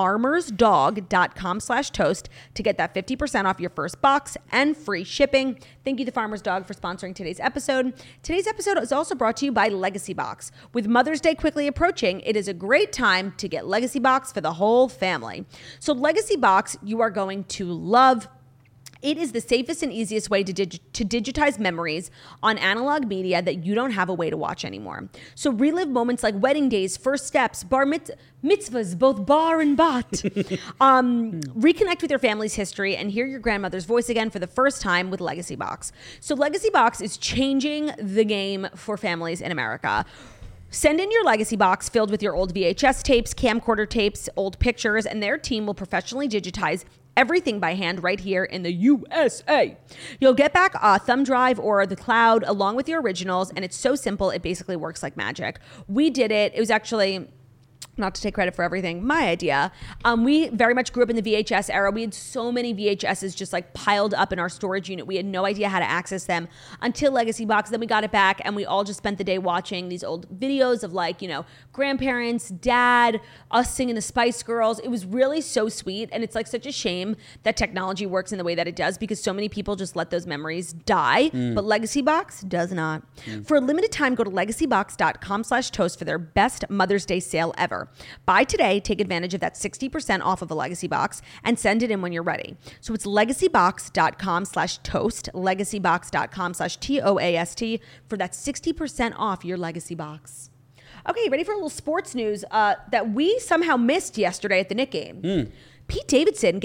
thefarmersdog.com/toast to get that 50% off your first box and free shipping. Thank you, The Farmer's Dog, for sponsoring today's episode. Today's episode is also brought to you by Legacy Box. With Mother's Day quickly approaching, it is a great time to get Legacy Box for the whole family. So Legacy Box, you are going to love. It is the safest and easiest way to digitize memories on analog media that you don't have a way to watch anymore. So relive moments like wedding days, first steps, mitzvahs, both bar and bat. Reconnect with your family's history and hear your grandmother's voice again for the first time with Legacy Box. So Legacy Box is changing the game for families in America. Send in your Legacy Box filled with your old VHS tapes, camcorder tapes, old pictures, and their team will professionally digitize everything by hand right here in the USA. You'll get back a thumb drive or the cloud along with your originals, and it's so simple, it basically works like magic. We did it. It was actually, not to take credit for everything, my idea. We very much grew up in the VHS era. We had so many VHSs just like piled up in our storage unit. We had no idea how to access them until Legacy Box. Then we got it back and we all just spent the day watching these old videos of like, grandparents, dad, us singing the Spice Girls. It was really so sweet. And it's like such a shame that technology works in the way that it does because so many people just let those memories die. But Legacy Box does not. For a limited time, go to legacybox.com/toast for their best Mother's Day sale ever. Buy today, take advantage of that 60% off of a Legacy Box, and send it in when you're ready. So it's legacybox.com/toast, legacybox.com/TOAST for that 60% off your Legacy Box. Okay, ready for a little sports news that we somehow missed yesterday at the Knick game. Pete Davidson gets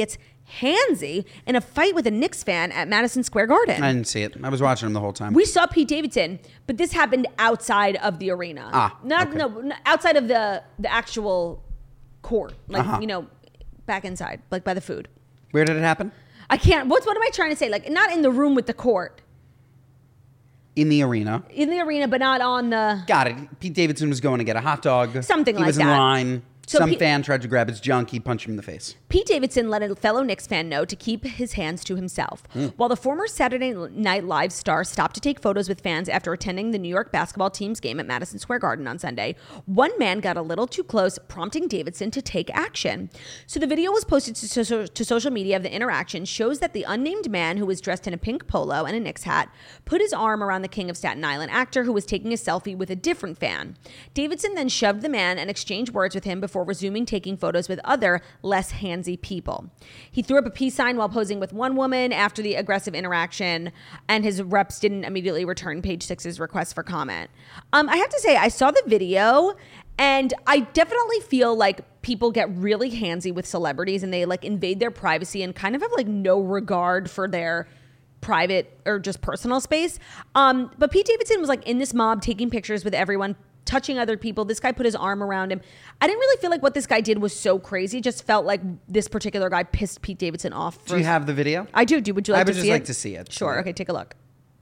handsy in a fight with a Knicks fan at Madison Square Garden. I didn't see it. I was watching him the whole time. We saw Pete Davidson, but this happened outside of the arena. Outside of the actual court, like back inside, like by the food. Where did it happen? I can't. What am I trying to say? Like not in the room with the court. In the arena. In the arena, but not on the. Got it. Pete Davidson was going to get a hot dog. Something like that. He was in line. So Some fan tried to grab his junk. He punched him in the face. Pete Davidson let a fellow Knicks fan know to keep his hands to himself. While the former Saturday Night Live star stopped to take photos with fans after attending the New York basketball team's game at Madison Square Garden on Sunday, one man got a little too close, prompting Davidson to take action. So the video was posted to social media of the interaction, shows that the unnamed man, who was dressed in a pink polo and a Knicks hat, put his arm around the King of Staten Island actor who was taking a selfie with a different fan. Davidson then shoved the man and exchanged words with him before resuming taking photos with other, less handsy people. He threw up a peace sign while posing with one woman after the aggressive interaction, and his reps didn't immediately return Page Six's request for comment. I have to say, I saw the video, and I definitely feel like people get really handsy with celebrities, and they like invade their privacy and kind of have like no regard for their private or just personal space. But Pete Davidson was like in this mob taking pictures with everyone, touching other people. This guy put his arm around him. I didn't really feel like what this guy did was so crazy. It just felt like this particular guy pissed Pete Davidson off. Do you have the video? I do. Would you like to see it? I would just like to see it. Sure. Okay, take a look.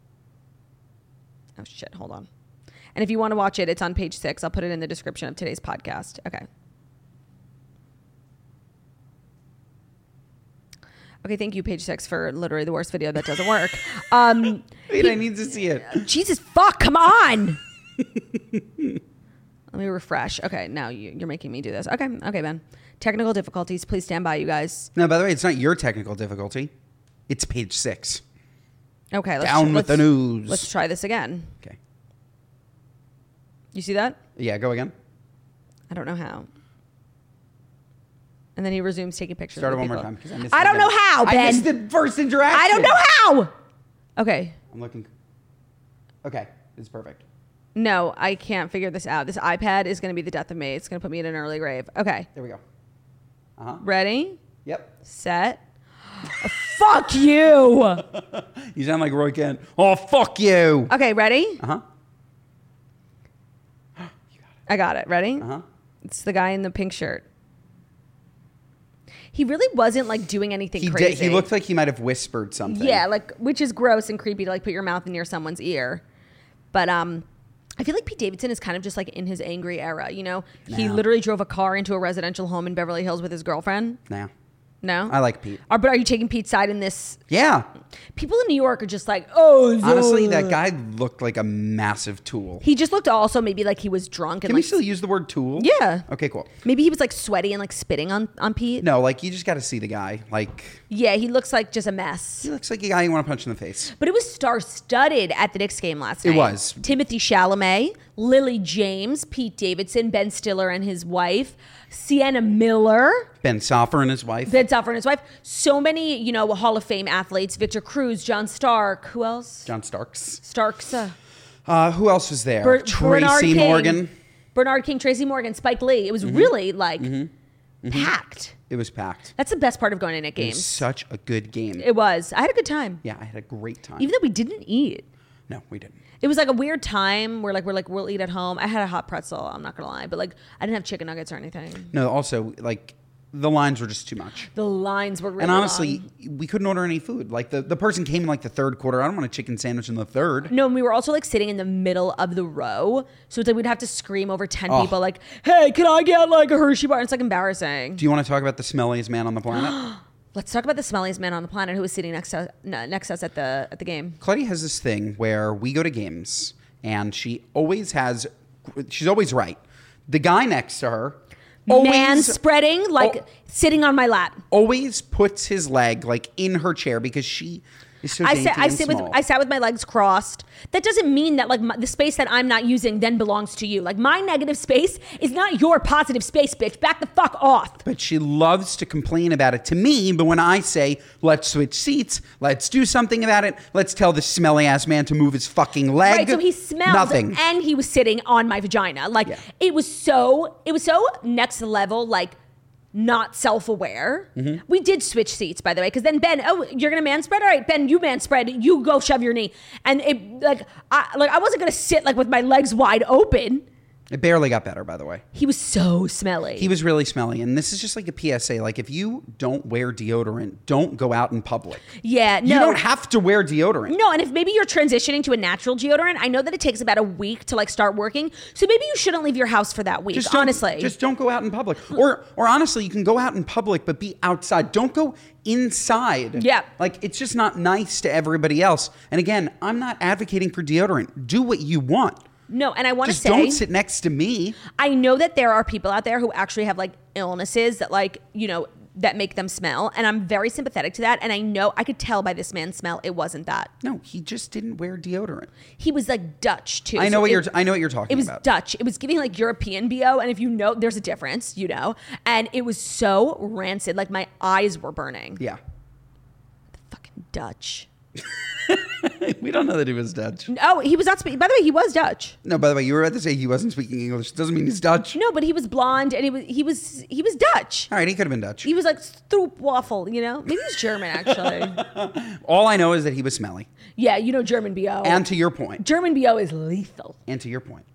Oh, shit. Hold on. And if you want to watch it, it's on Page 6. I'll put it in the description of today's podcast. Okay. Okay, thank you, Page 6, for literally the worst video that doesn't work. Wait, I need to see it. Jesus, fuck, come on. Let me refresh. Okay, now you're making me do this. Okay, Ben. Technical difficulties. Please stand by, you guys. No, by the way, it's not your technical difficulty. It's Page 6. Okay, Down with the news. Let's try this again. Okay. You see that? Yeah, go again. I don't know how. And then he resumes taking pictures. Start it one more time. I don't know how, Ben. I missed the first interaction. I don't know how. Okay. I'm looking. Okay, it's perfect. No, I can't figure this out. This iPad is going to be the death of me. It's going to put me in an early grave. Okay. There we go. Ready? Yep. Set. Fuck you. You sound like Roy Kent. Oh, fuck you. Okay, ready? Uh-huh. I got it. Ready? Uh-huh. It's the guy in the pink shirt. He really wasn't like doing anything crazy. He looked like he might have whispered something. Yeah, like, which is gross and creepy to like put your mouth near someone's ear. But I feel like Pete Davidson is kind of just like in his angry era, you know? He literally drove a car into a residential home in Beverly Hills with his girlfriend. No? I like Pete. But are you taking Pete's side in this? Yeah. People in New York are just like, oh. Honestly, that guy looked like a massive tool. He just looked also maybe like he was drunk. And Can we still use the word tool? Yeah. Okay, cool. Maybe he was like sweaty and like spitting on Pete. No, like you just got to see the guy. Like. Yeah, he looks like just a mess. He looks like a guy you want to punch in the face. But it was star-studded at the Knicks game last night. It was. Timothy Chalamet, Lily James, Pete Davidson, Ben Stiller and his wife, Sienna Miller. Ben Soffer and his wife. So many, you know, Hall of Fame athletes. Victor Cruz, John Stark. Who else? John Starks. Starks. Who else was there? Tracy Morgan. Bernard King, Tracy Morgan, Spike Lee. It was really like packed. It was packed. That's the best part of going to Knicks games. It was such a good game. It was. I had a good time. Yeah, I had a great time. Even though we didn't eat. No, we didn't. It was like a weird time where we'll eat at home. I had a hot pretzel, I'm not gonna lie, but like I didn't have chicken nuggets or anything. No, also like the lines were just too much. The lines were really And honestly, long. we couldn't order any food. Like the person came in like the third quarter. I don't want a chicken sandwich in the third. No, and we were also like sitting in the middle of the row. So it's like we'd have to scream over 10 people like, hey, can I get like a Hershey bar? And it's like embarrassing. Do you want to talk about the smelliest man on the planet? Let's talk about the smelliest man on the planet who was sitting next to us at the game. Claudia has this thing where we go to games and she's always right. The guy next to her man spreading, sitting on my lap. Always puts his leg like in her chair because she is so dainty and small. I sat with my legs crossed. That doesn't mean that like the space that I'm not using then belongs to you. Like my negative space is not your positive space, bitch. Back the fuck off. But she loves to complain about it to me. But when I say, let's switch seats, let's do something about it, let's tell this smelly ass man to move his fucking leg. Right, so he smelled nothing. And he was sitting on my vagina. Like it was so next level, like not self-aware. We did switch seats, by the way, because then Ben, you're gonna man spread? All right, Ben, you man spread, you go shove your knee. And I wasn't gonna sit like with my legs wide open. It barely got better, by the way. He was so smelly. He was really smelly. And this is just like a PSA. Like, if you don't wear deodorant, don't go out in public. Yeah, no. You don't have to wear deodorant. No, and if maybe you're transitioning to a natural deodorant, I know that it takes about a week to like start working. So maybe you shouldn't leave your house for that week, honestly. Just don't go out in public. Or honestly, you can go out in public, but be outside. Don't go inside. Yeah. Like, it's just not nice to everybody else. And again, I'm not advocating for deodorant. Do what you want. No, and I want to Just say, don't sit next to me. I know that there are people out there who actually have like illnesses that like, that make them smell. And I'm very sympathetic to that. And I know I could tell by this man's smell, it wasn't that. No, he just didn't wear deodorant. He was like Dutch too. I know what you're talking about. It was Dutch. It was giving like European BO. And if you know, there's a difference, and it was so rancid. Like my eyes were burning. Yeah. Fucking Dutch. We don't know that he was Dutch. Oh, he was not speaking. By the way, he was Dutch. No, by the way, you were about to say he wasn't speaking English. Doesn't mean he's Dutch. No, but he was blonde and he was Dutch. All right, he could have been Dutch. He was like stroopwafel, Maybe he's German actually. All I know is that he was smelly. Yeah, German BO. And to your point. German BO is lethal. And to your point.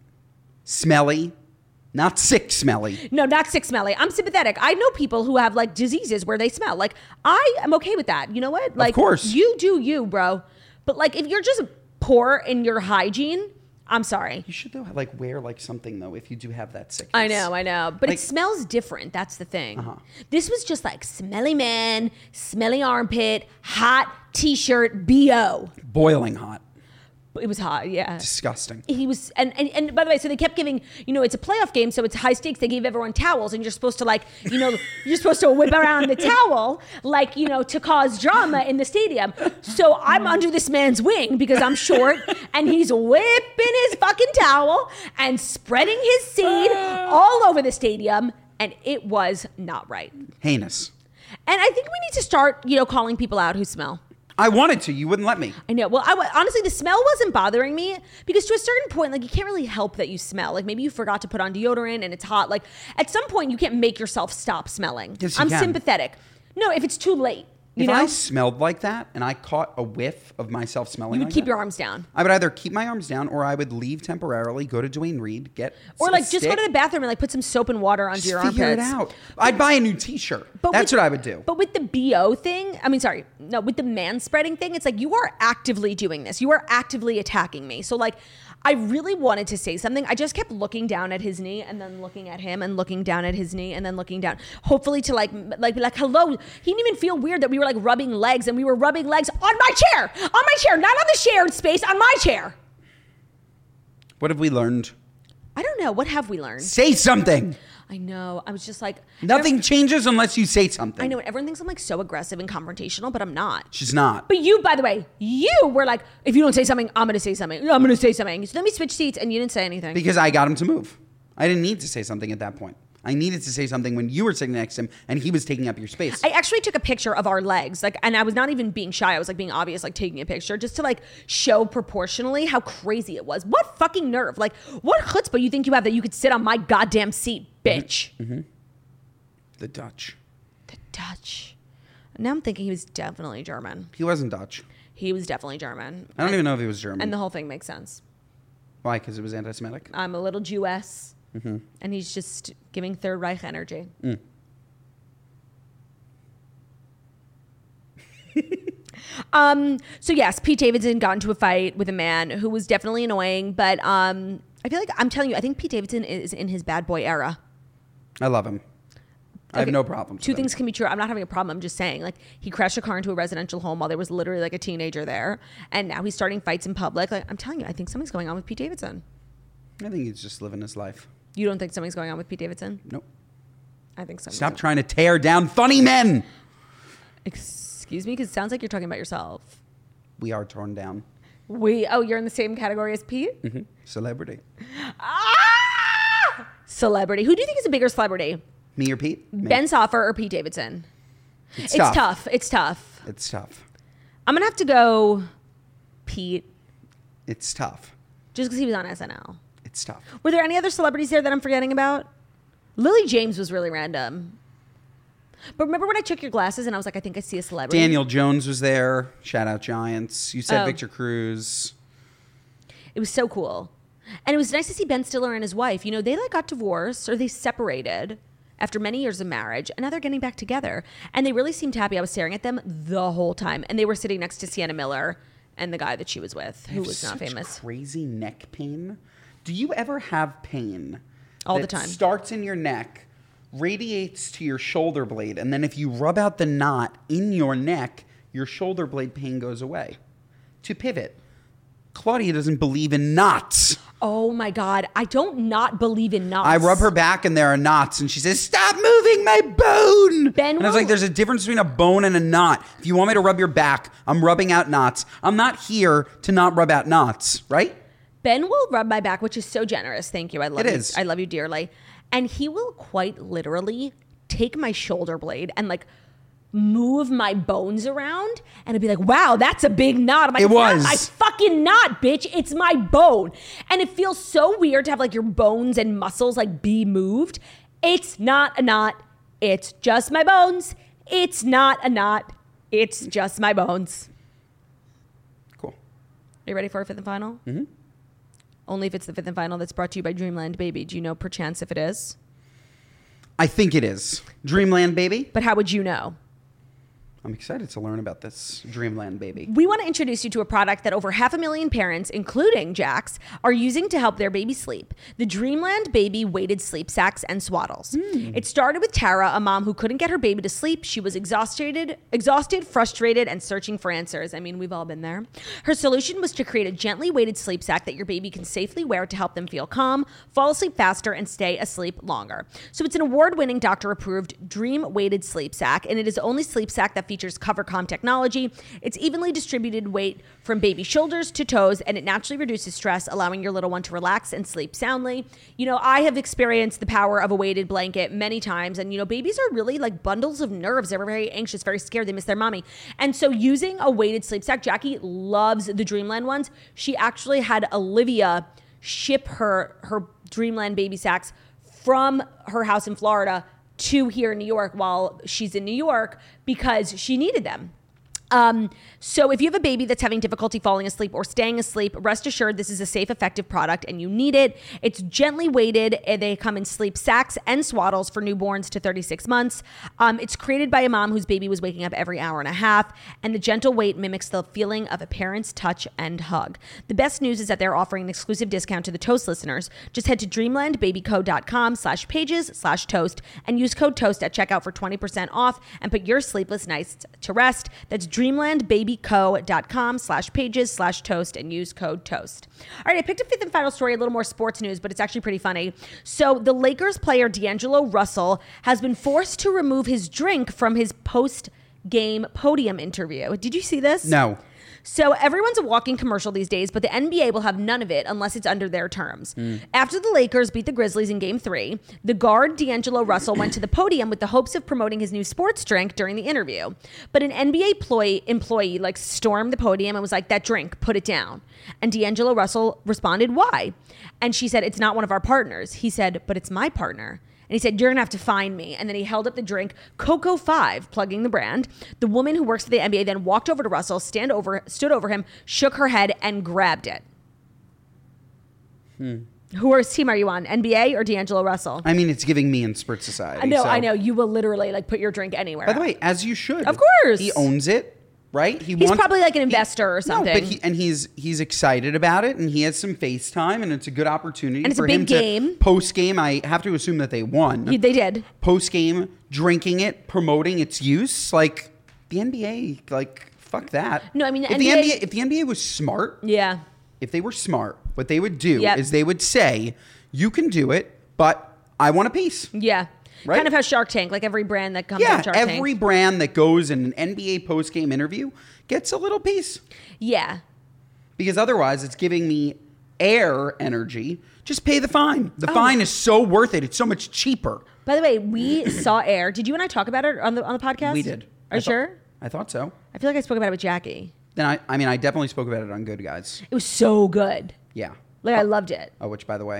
Smelly, not sick smelly. No, not sick smelly. I'm sympathetic. I know people who have like diseases where they smell. Like I am okay with that. You know what? Like, of course. You do you, bro. But like if you're just poor in your hygiene, I'm sorry. You should though like wear like something though if you do have that sickness. I know. But like, it smells different. That's the thing. This was just like smelly man, smelly armpit, hot t-shirt, BO. Boiling hot. It was hot, yeah. Disgusting. He was, and by the way, so they kept giving, it's a playoff game, so it's high stakes. They gave everyone towels, and you're supposed to like, you're supposed to whip around the towel, like, to cause drama in the stadium. So I'm under this man's wing because I'm short, and he's whipping his fucking towel and spreading his seed all over the stadium, and it was not right. Heinous. And I think we need to start, calling people out who smell. I wanted to. You wouldn't let me. I know. Well, honestly, the smell wasn't bothering me because to a certain point, like you can't really help that you smell. Like maybe you forgot to put on deodorant and it's hot. Like at some point, you can't make yourself stop smelling. Yes, you I'm can. sympathetic. No, if it's too late. If I smelled like that and I caught a whiff of myself smelling you would like keep that, your arms down. I would either keep my arms down or I would leave temporarily, go to Dwayne Reed, or like just go to the bathroom and like put some soap and water under your armpits. Figure it out. I'd buy a new t-shirt. That's what I would do. But with the BO thing, with the man spreading thing, it's like you are actively doing this. You are actively attacking me. So like I really wanted to say something. I just kept looking down at his knee and then looking at him and looking down at his knee and then looking down. Hopefully to like hello. He didn't even feel weird that we were like rubbing legs and we were rubbing legs on my chair, not on the shared space, on my chair. What have we learned? I don't know. What have we learned? Say something. I know. I was just like... Nothing changes unless you say something. I know. Everyone thinks I'm like so aggressive and confrontational, but I'm not. She's not. But you, by the way, you were like, if you don't say something, I'm going to say something. I'm going to say something. So let me switch seats and you didn't say anything. Because I got him to move. I didn't need to say something at that point. I needed to say something when you were sitting next to him and he was taking up your space. I actually took a picture of our legs, and I was not even being shy. I was like being obvious, like taking a picture just to like show proportionally how crazy it was. What fucking nerve? Like, what chutzpah you think you have that you could sit on my goddamn seat, bitch? Mm-hmm. The Dutch. Now I'm thinking he was definitely German. He wasn't Dutch. He was definitely German. I don't even know if he was German. And the whole thing makes sense. Why? Because it was anti-Semitic? I'm a little Jewess. Mm-hmm. And he's just giving Third Reich energy. So yes, Pete Davidson got into a fight with a man who was definitely annoying, but I feel like I'm telling you, I think Pete Davidson is in his bad boy era. I love him. I have no problem. Two things can be true. I'm not having a problem. I'm just saying, like, he crashed a car into a residential home while there was literally like a teenager there, and now he's starting fights in public. Like, I'm telling you, I think something's going on with Pete Davidson. I think he's just living his life. You don't think something's going on with Pete Davidson? Nope. I think so. Stop trying to tear down funny men. Excuse me, because it sounds like you're talking about yourself. We are torn down. You're in the same category as Pete? Mm-hmm. Celebrity. Celebrity. Who do you think is a bigger celebrity? Me or Pete? Me. Ben Soffer or Pete Davidson? It's tough. It's tough. I'm going to have to go Pete. It's tough. Just because he was on SNL. It's tough. Were there any other celebrities there that I'm forgetting about? Lily James was really random. But remember when I took your glasses and I was like, I think I see a celebrity? Daniel Jones was there. Shout out Giants. You said Oh. Victor Cruz. It was so cool. And it was nice to see Ben Stiller and his wife. You know, they like got divorced or they separated after many years of marriage, and now they're getting back together. And they really seemed happy. I was staring at them the whole time. And they were sitting next to Sienna Miller and the guy that she was with, who was not Such famous. Crazy neck pain. Do you ever have pain All the that time. starts in your neck, radiates to your shoulder blade, and then if you rub out the knot in your neck, your shoulder blade pain goes away? To pivot, Claudia doesn't believe in knots. Oh my God. I don't not believe in knots. I rub her back and there are knots, and she says, "Stop moving my bone." Ben and I was will- like, "There's a difference between a bone and a knot. If you want me to rub your back, I'm rubbing out knots. I'm not here to not rub out knots, right?" Ben will rub my back, which is so generous. Thank you. I love It you. is. I love you dearly. And he will quite literally take my shoulder blade and like move my bones around, and I'd be like, wow, that's a big knot. I'm like, It "It's not was. my fucking knot, bitch. It's my bone." And it feels so weird to have like your bones and muscles like be moved. It's not a knot. It's just my bones. It's not a knot. It's just my bones. Cool. Are you ready for our fifth and final? Mm-hmm. Only if it's the fifth and final that's brought to you by Dreamland Baby. Do you know perchance if it is? I think it is. Dreamland Baby. But how would you know? I'm excited to learn about this Dreamland Baby. We want to introduce you to a product that over 500,000 parents, including Jax, are using to help their baby sleep. The Dreamland Baby Weighted Sleep Sacks and Swaddles. It started with Tara, a mom who couldn't get her baby to sleep. She was exhausted, frustrated, and searching for answers. I mean, we've all been there. Her solution was to create a gently weighted sleep sack that your baby can safely wear to help them feel calm, fall asleep faster, and stay asleep longer. So it's an award-winning, doctor-approved Dream Weighted Sleep Sack, and it is the only sleep sack that features CoverCalm technology. It's evenly distributed weight from baby shoulders to toes, and it naturally reduces stress, allowing your little one to relax and sleep soundly. You know, I have experienced the power of a weighted blanket many times, and you know, babies are really like bundles of nerves. They're very anxious, very scared. They miss their mommy. And so using a weighted sleep sack, Jackie loves the Dreamland ones. She actually had Olivia ship her Dreamland baby sacks from her house in Florida to here in New York while she's in New York because she needed them. So if you have a baby that's having difficulty falling asleep or staying asleep, rest assured this is a safe, effective product and you need it. It's gently weighted. They come in sleep sacks and swaddles for newborns to 36 months. It's created by a mom whose baby was waking up every hour and a half, and the gentle weight mimics the feeling of a parent's touch and hug. The best news is that they're offering an exclusive discount to the Toast listeners. Just head to dreamlandbabyco.com/pages/toast and use code TOAST at checkout for 20% off and put your sleepless nights to rest. That's dreamlandbabyco.com/pages/toast and use code TOAST. All right, I picked a fifth and final story, a little more sports news, but it's actually pretty funny. So the Lakers player D'Angelo Russell has been forced to remove his drink from his post-game podium interview. Did you see this? No. So everyone's a walking commercial these days, but the NBA will have none of it unless it's under their terms. After the Lakers beat the Grizzlies in Game 3, the guard D'Angelo Russell went to the podium with the hopes of promoting his new sports drink during the interview. But an NBA employee like stormed the podium and was like, "That drink, put it down." And D'Angelo Russell responded, "Why?" And she said, "It's not one of our partners." He said, "But it's my partner." And he said, "You're going to have to find me." And then he held up the drink, Coco 5, plugging the brand. The woman who works for the NBA then walked over to Russell, stood over him, shook her head, and grabbed it. Whose team are you on, NBA or D'Angelo Russell? I mean, it's giving me in Spirit Society. I know. You will literally like put your drink anywhere. By the way, as you should. Of course. He owns it, right? He's probably like an investor or something. No, but he's excited about it, and he has some FaceTime, and it's a good opportunity And it's for a big him game. to post-game. I have to assume that they won. They did. Post-game, drinking it, promoting its use. Like, the NBA, like, fuck that. No, I mean, the if the NBA was smart, Yeah. if they were smart, what they would do Yep. is they would say, you can do it, but I want a piece. Yeah. Right? Kind of how Shark Tank, like every brand that comes Yeah, on Shark Tank. every brand that goes in an NBA post-game interview gets a little piece. Yeah. Because otherwise, it's giving me air energy. Just pay the fine. Oh. The fine is so worth it. It's so much cheaper. By the way, we saw Air. Did you and I talk about it on the podcast? We did. Are you sure? I thought so. I feel like I spoke about it with Jackie. Then I definitely spoke about it on Good Guys. It was so good. Yeah. Like, I loved it. Oh, which, by the way,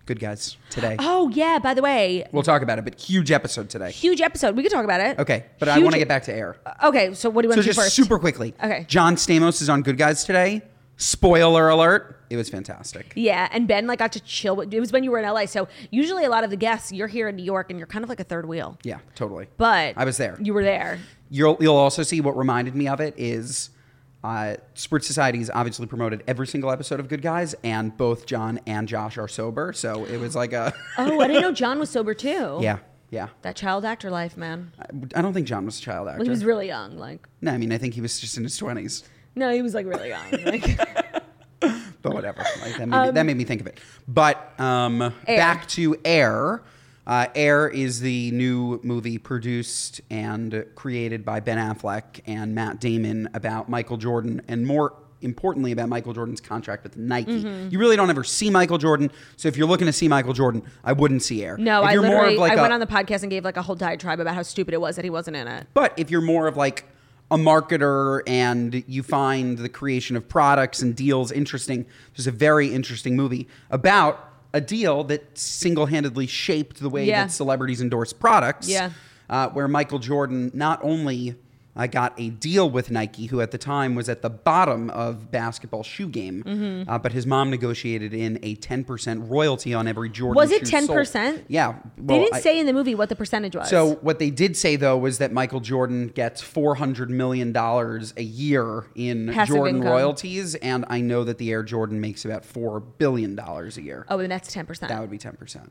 Good Guys today. Oh, yeah, by the way, We'll talk about it, but huge episode today. huge episode. We could talk about it. Okay, but I Huge- want to get back to Air. Okay, so what do you want So to do just first? super quickly. Okay. John Stamos is on Good Guys today. Spoiler alert. It was fantastic. Yeah, and Ben got to chill. It was when you were in LA. So usually a lot of the guests, you're here in New York and you're kind of like a third wheel. Yeah, totally. But I was there. You were there. You'll also see what reminded me of it is Sports Society's obviously promoted every single episode of Good Guys, and both John and Josh are sober. So it was like a... Oh, I didn't know John was sober too. Yeah. That child actor life, man. I don't think John was a child actor. Well, he was really young. No, I mean, I think he was just in his 20s. No, he was like really young. Like, But whatever. Like, that made me think of it. But back to Air. Air is the new movie produced and created by Ben Affleck and Matt Damon about Michael Jordan, and more importantly about Michael Jordan's contract with Nike. You really don't ever see Michael Jordan, so if you're looking to see Michael Jordan, I wouldn't see Air. no, if I you're more literally of like I went on the podcast and gave like a whole diatribe about how stupid it was that he wasn't in it. But if you're more of like a marketer and you find the creation of products and deals interesting, there's a very interesting movie about a deal that single-handedly shaped the way that celebrities endorse products. Yeah. Where Michael Jordan not only got a deal with Nike, who at the time was at the bottom of basketball shoe game, but his mom negotiated in a 10% royalty on every Jordan Was it shoe sold. 10%? Yeah. They didn't say in the movie what the percentage was. So what they did say, though, was that Michael Jordan gets $400 million a year in Passive Jordan income. royalties, and I know that the Air Jordan makes about $4 billion a year. oh, and that's 10%. That would be 10%.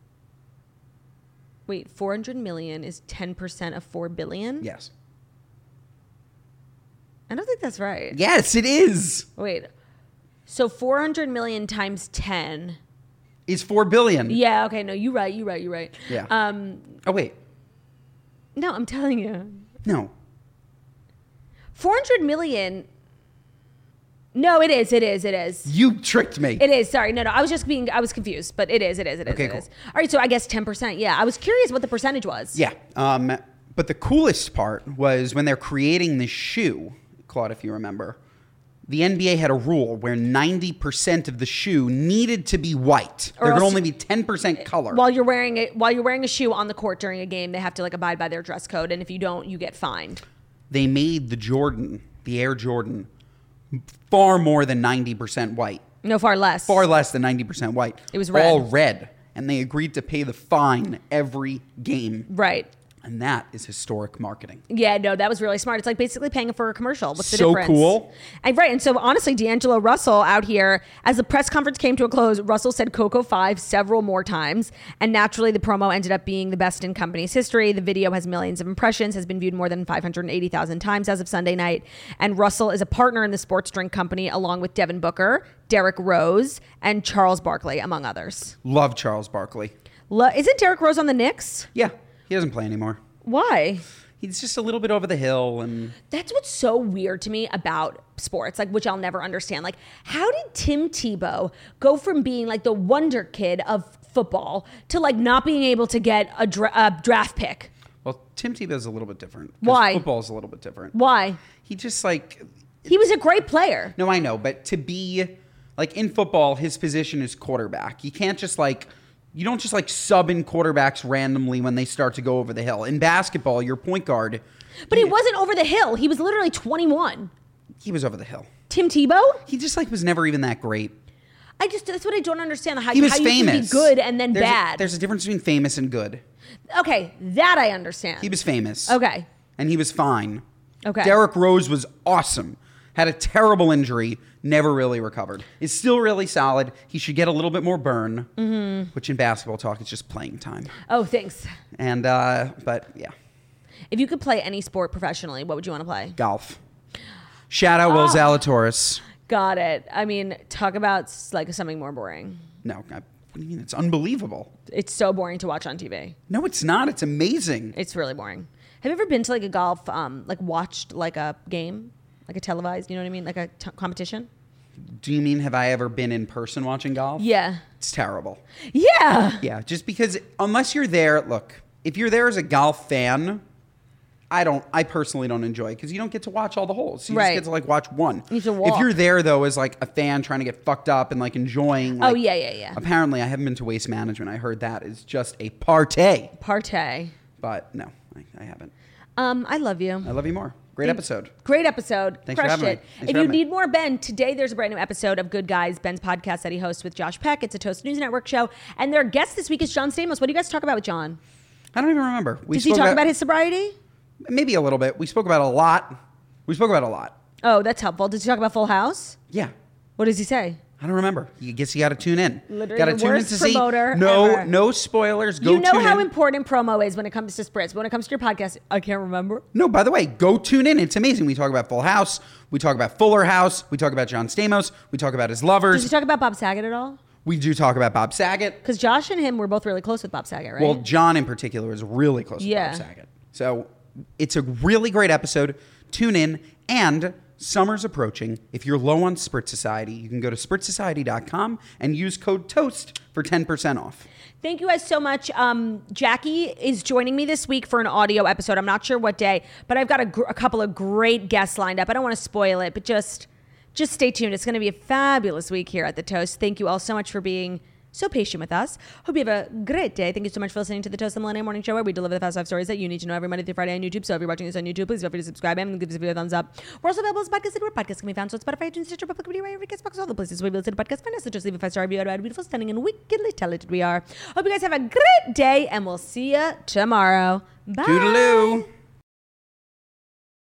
Wait, 400 million is 10% of 4 billion? Yes. I don't think that's right. Yes, it is. Wait. So 400 million times 10. It's $4 billion. Yeah, okay, no, you're right. Yeah. Oh, wait. No, I'm telling you. No. 400 million. No, it is. You tricked me. It is. Sorry. No, I was confused, but it is. Okay, cool. All right. So I guess 10%. Yeah. I was curious what the percentage was. Yeah. But the coolest part was when they're creating this shoe, Claude, if you remember, the NBA had a rule where 90% of the shoe needed to be white. Or There could else- only be 10% color. While you're wearing a shoe on the court during a game, they have to like abide by their dress code, and if you don't, you get fined. They made the Air Jordan, far more than 90% white. No, far less. Far less than 90% white. It was red. All red. And they agreed to pay the fine every game. Right. And that is historic marketing. Yeah, no, that was really smart. It's like basically paying for a commercial. What's the So difference? cool. And right. And so honestly, D'Angelo Russell out here, as the press conference came to a close, Russell said Coco 5 several more times. And naturally, the promo ended up being the best in company's history. The video has millions of impressions, has been viewed more than 580,000 times as of Sunday night. And Russell is a partner in the sports drink company, along with Devin Booker, Derrick Rose, and Charles Barkley, among others. Love Charles Barkley. Isn't Derrick Rose on the Knicks? Yeah, he doesn't play anymore. Why? He's just a little bit over the hill, and That's what's so weird to me about sports, like, which I'll never understand. Like, how did Tim Tebow go from being like the wonder kid of football to like not being able to get a draft pick? well, Tim Tebow's a little bit different. 'cause Why? Football's a little bit different. Why? He just like, He was a great player. no, I know, but to be like in football, his position is quarterback. You can't just like, you don't just like sub in quarterbacks randomly when they start to go over the hill. In basketball, your point guard, But he wasn't over the hill. He was literally 21. he was over the hill. Tim Tebow? He just like was never even that great. That's what I don't understand. How He was you can be famous. good and then There's bad. There's a difference between famous and good. Okay, that I understand. He was famous. Okay. And he was fine. Okay. Derrick Rose was awesome. Had a terrible injury, never really recovered. Is still really solid. He should get a little bit more burn, which in basketball talk is just playing time. Oh, thanks. And, but yeah, If you could play any sport professionally, what would you want to play? golf. Shout out Will Zalatoris. Got it. I mean, talk about like something more boring. No, what do you mean? It's unbelievable. It's so boring to watch on TV. No, it's not. It's amazing. It's really boring. Have you ever been to like a golf, like watched like a game, like a televised, you know what I mean? Like a competition? Do you mean have I ever been in person watching golf? Yeah. It's terrible. Yeah. Yeah, just because unless you're there, look, if you're there as a golf fan, I personally don't enjoy it because you don't get to watch all the holes. You Right. just get to like watch one. You should walk. If you're there though as like a fan trying to get fucked up and like enjoying. Like, Oh, yeah. Apparently, I haven't been to Waste Management. I heard that is just a partay. Partay. But no, I haven't. I love you. I love you more. Great episode. Great episode. Thanks for Crushed having it. me. Thanks If for you having me. need more Ben, today there's a brand new episode of Good Guys, Ben's podcast that he hosts with Josh Peck. It's a Toast News Network show. And their guest this week is John Stamos. What do you guys talk about with John? I don't even remember. Does he talk about his sobriety? Maybe a little bit. We spoke about a lot. Oh, that's helpful. Did he talk about Full House? Yeah. What does he say? I don't remember. You guess you got to tune in. Literally Got to the tune in worst to see. promoter No, ever. no spoilers. Go You know tune how in. important promo is when it comes to Spritz. But when it comes to your podcast, I can't remember. No, by the way, go tune in. It's amazing. We talk about Full House. We talk about Fuller House. We talk about John Stamos. We talk about his Does lovers. he talk about Bob Saget at all? We do talk about Bob Saget. Because Josh and him were both really close with Bob Saget, right? Well, John in particular is really close to Bob Saget. So it's a really great episode. Tune in. And summer's approaching. If you're low on Spritz Society, you can go to spritzsociety.com and use code TOAST for 10% off. Thank you guys so much. Jackie is joining me this week for an audio episode. I'm not sure what day, but I've got a couple of great guests lined up. I don't want to spoil it, but just stay tuned. It's going to be a fabulous week here at The Toast. Thank you all so much for being so patient with us. Hope you have a great day. Thank you so much for listening to The Toast, the Millennium Morning Show, where we deliver the fast five stories that you need to know every Monday through Friday on YouTube. So if you're watching this on YouTube, please feel free to subscribe and give this video a thumbs up. We're also available as podcasts anywhere podcasts can be found. So Spotify, iTunes, Stitcher, Public Video, every Castbox, all the places where we listen to podcasts. Find us and just leave a 5-star review about how beautiful, stunning, and wickedly talented we are. Hope you guys have a great day, and we'll see you tomorrow. Bye. Toodaloo.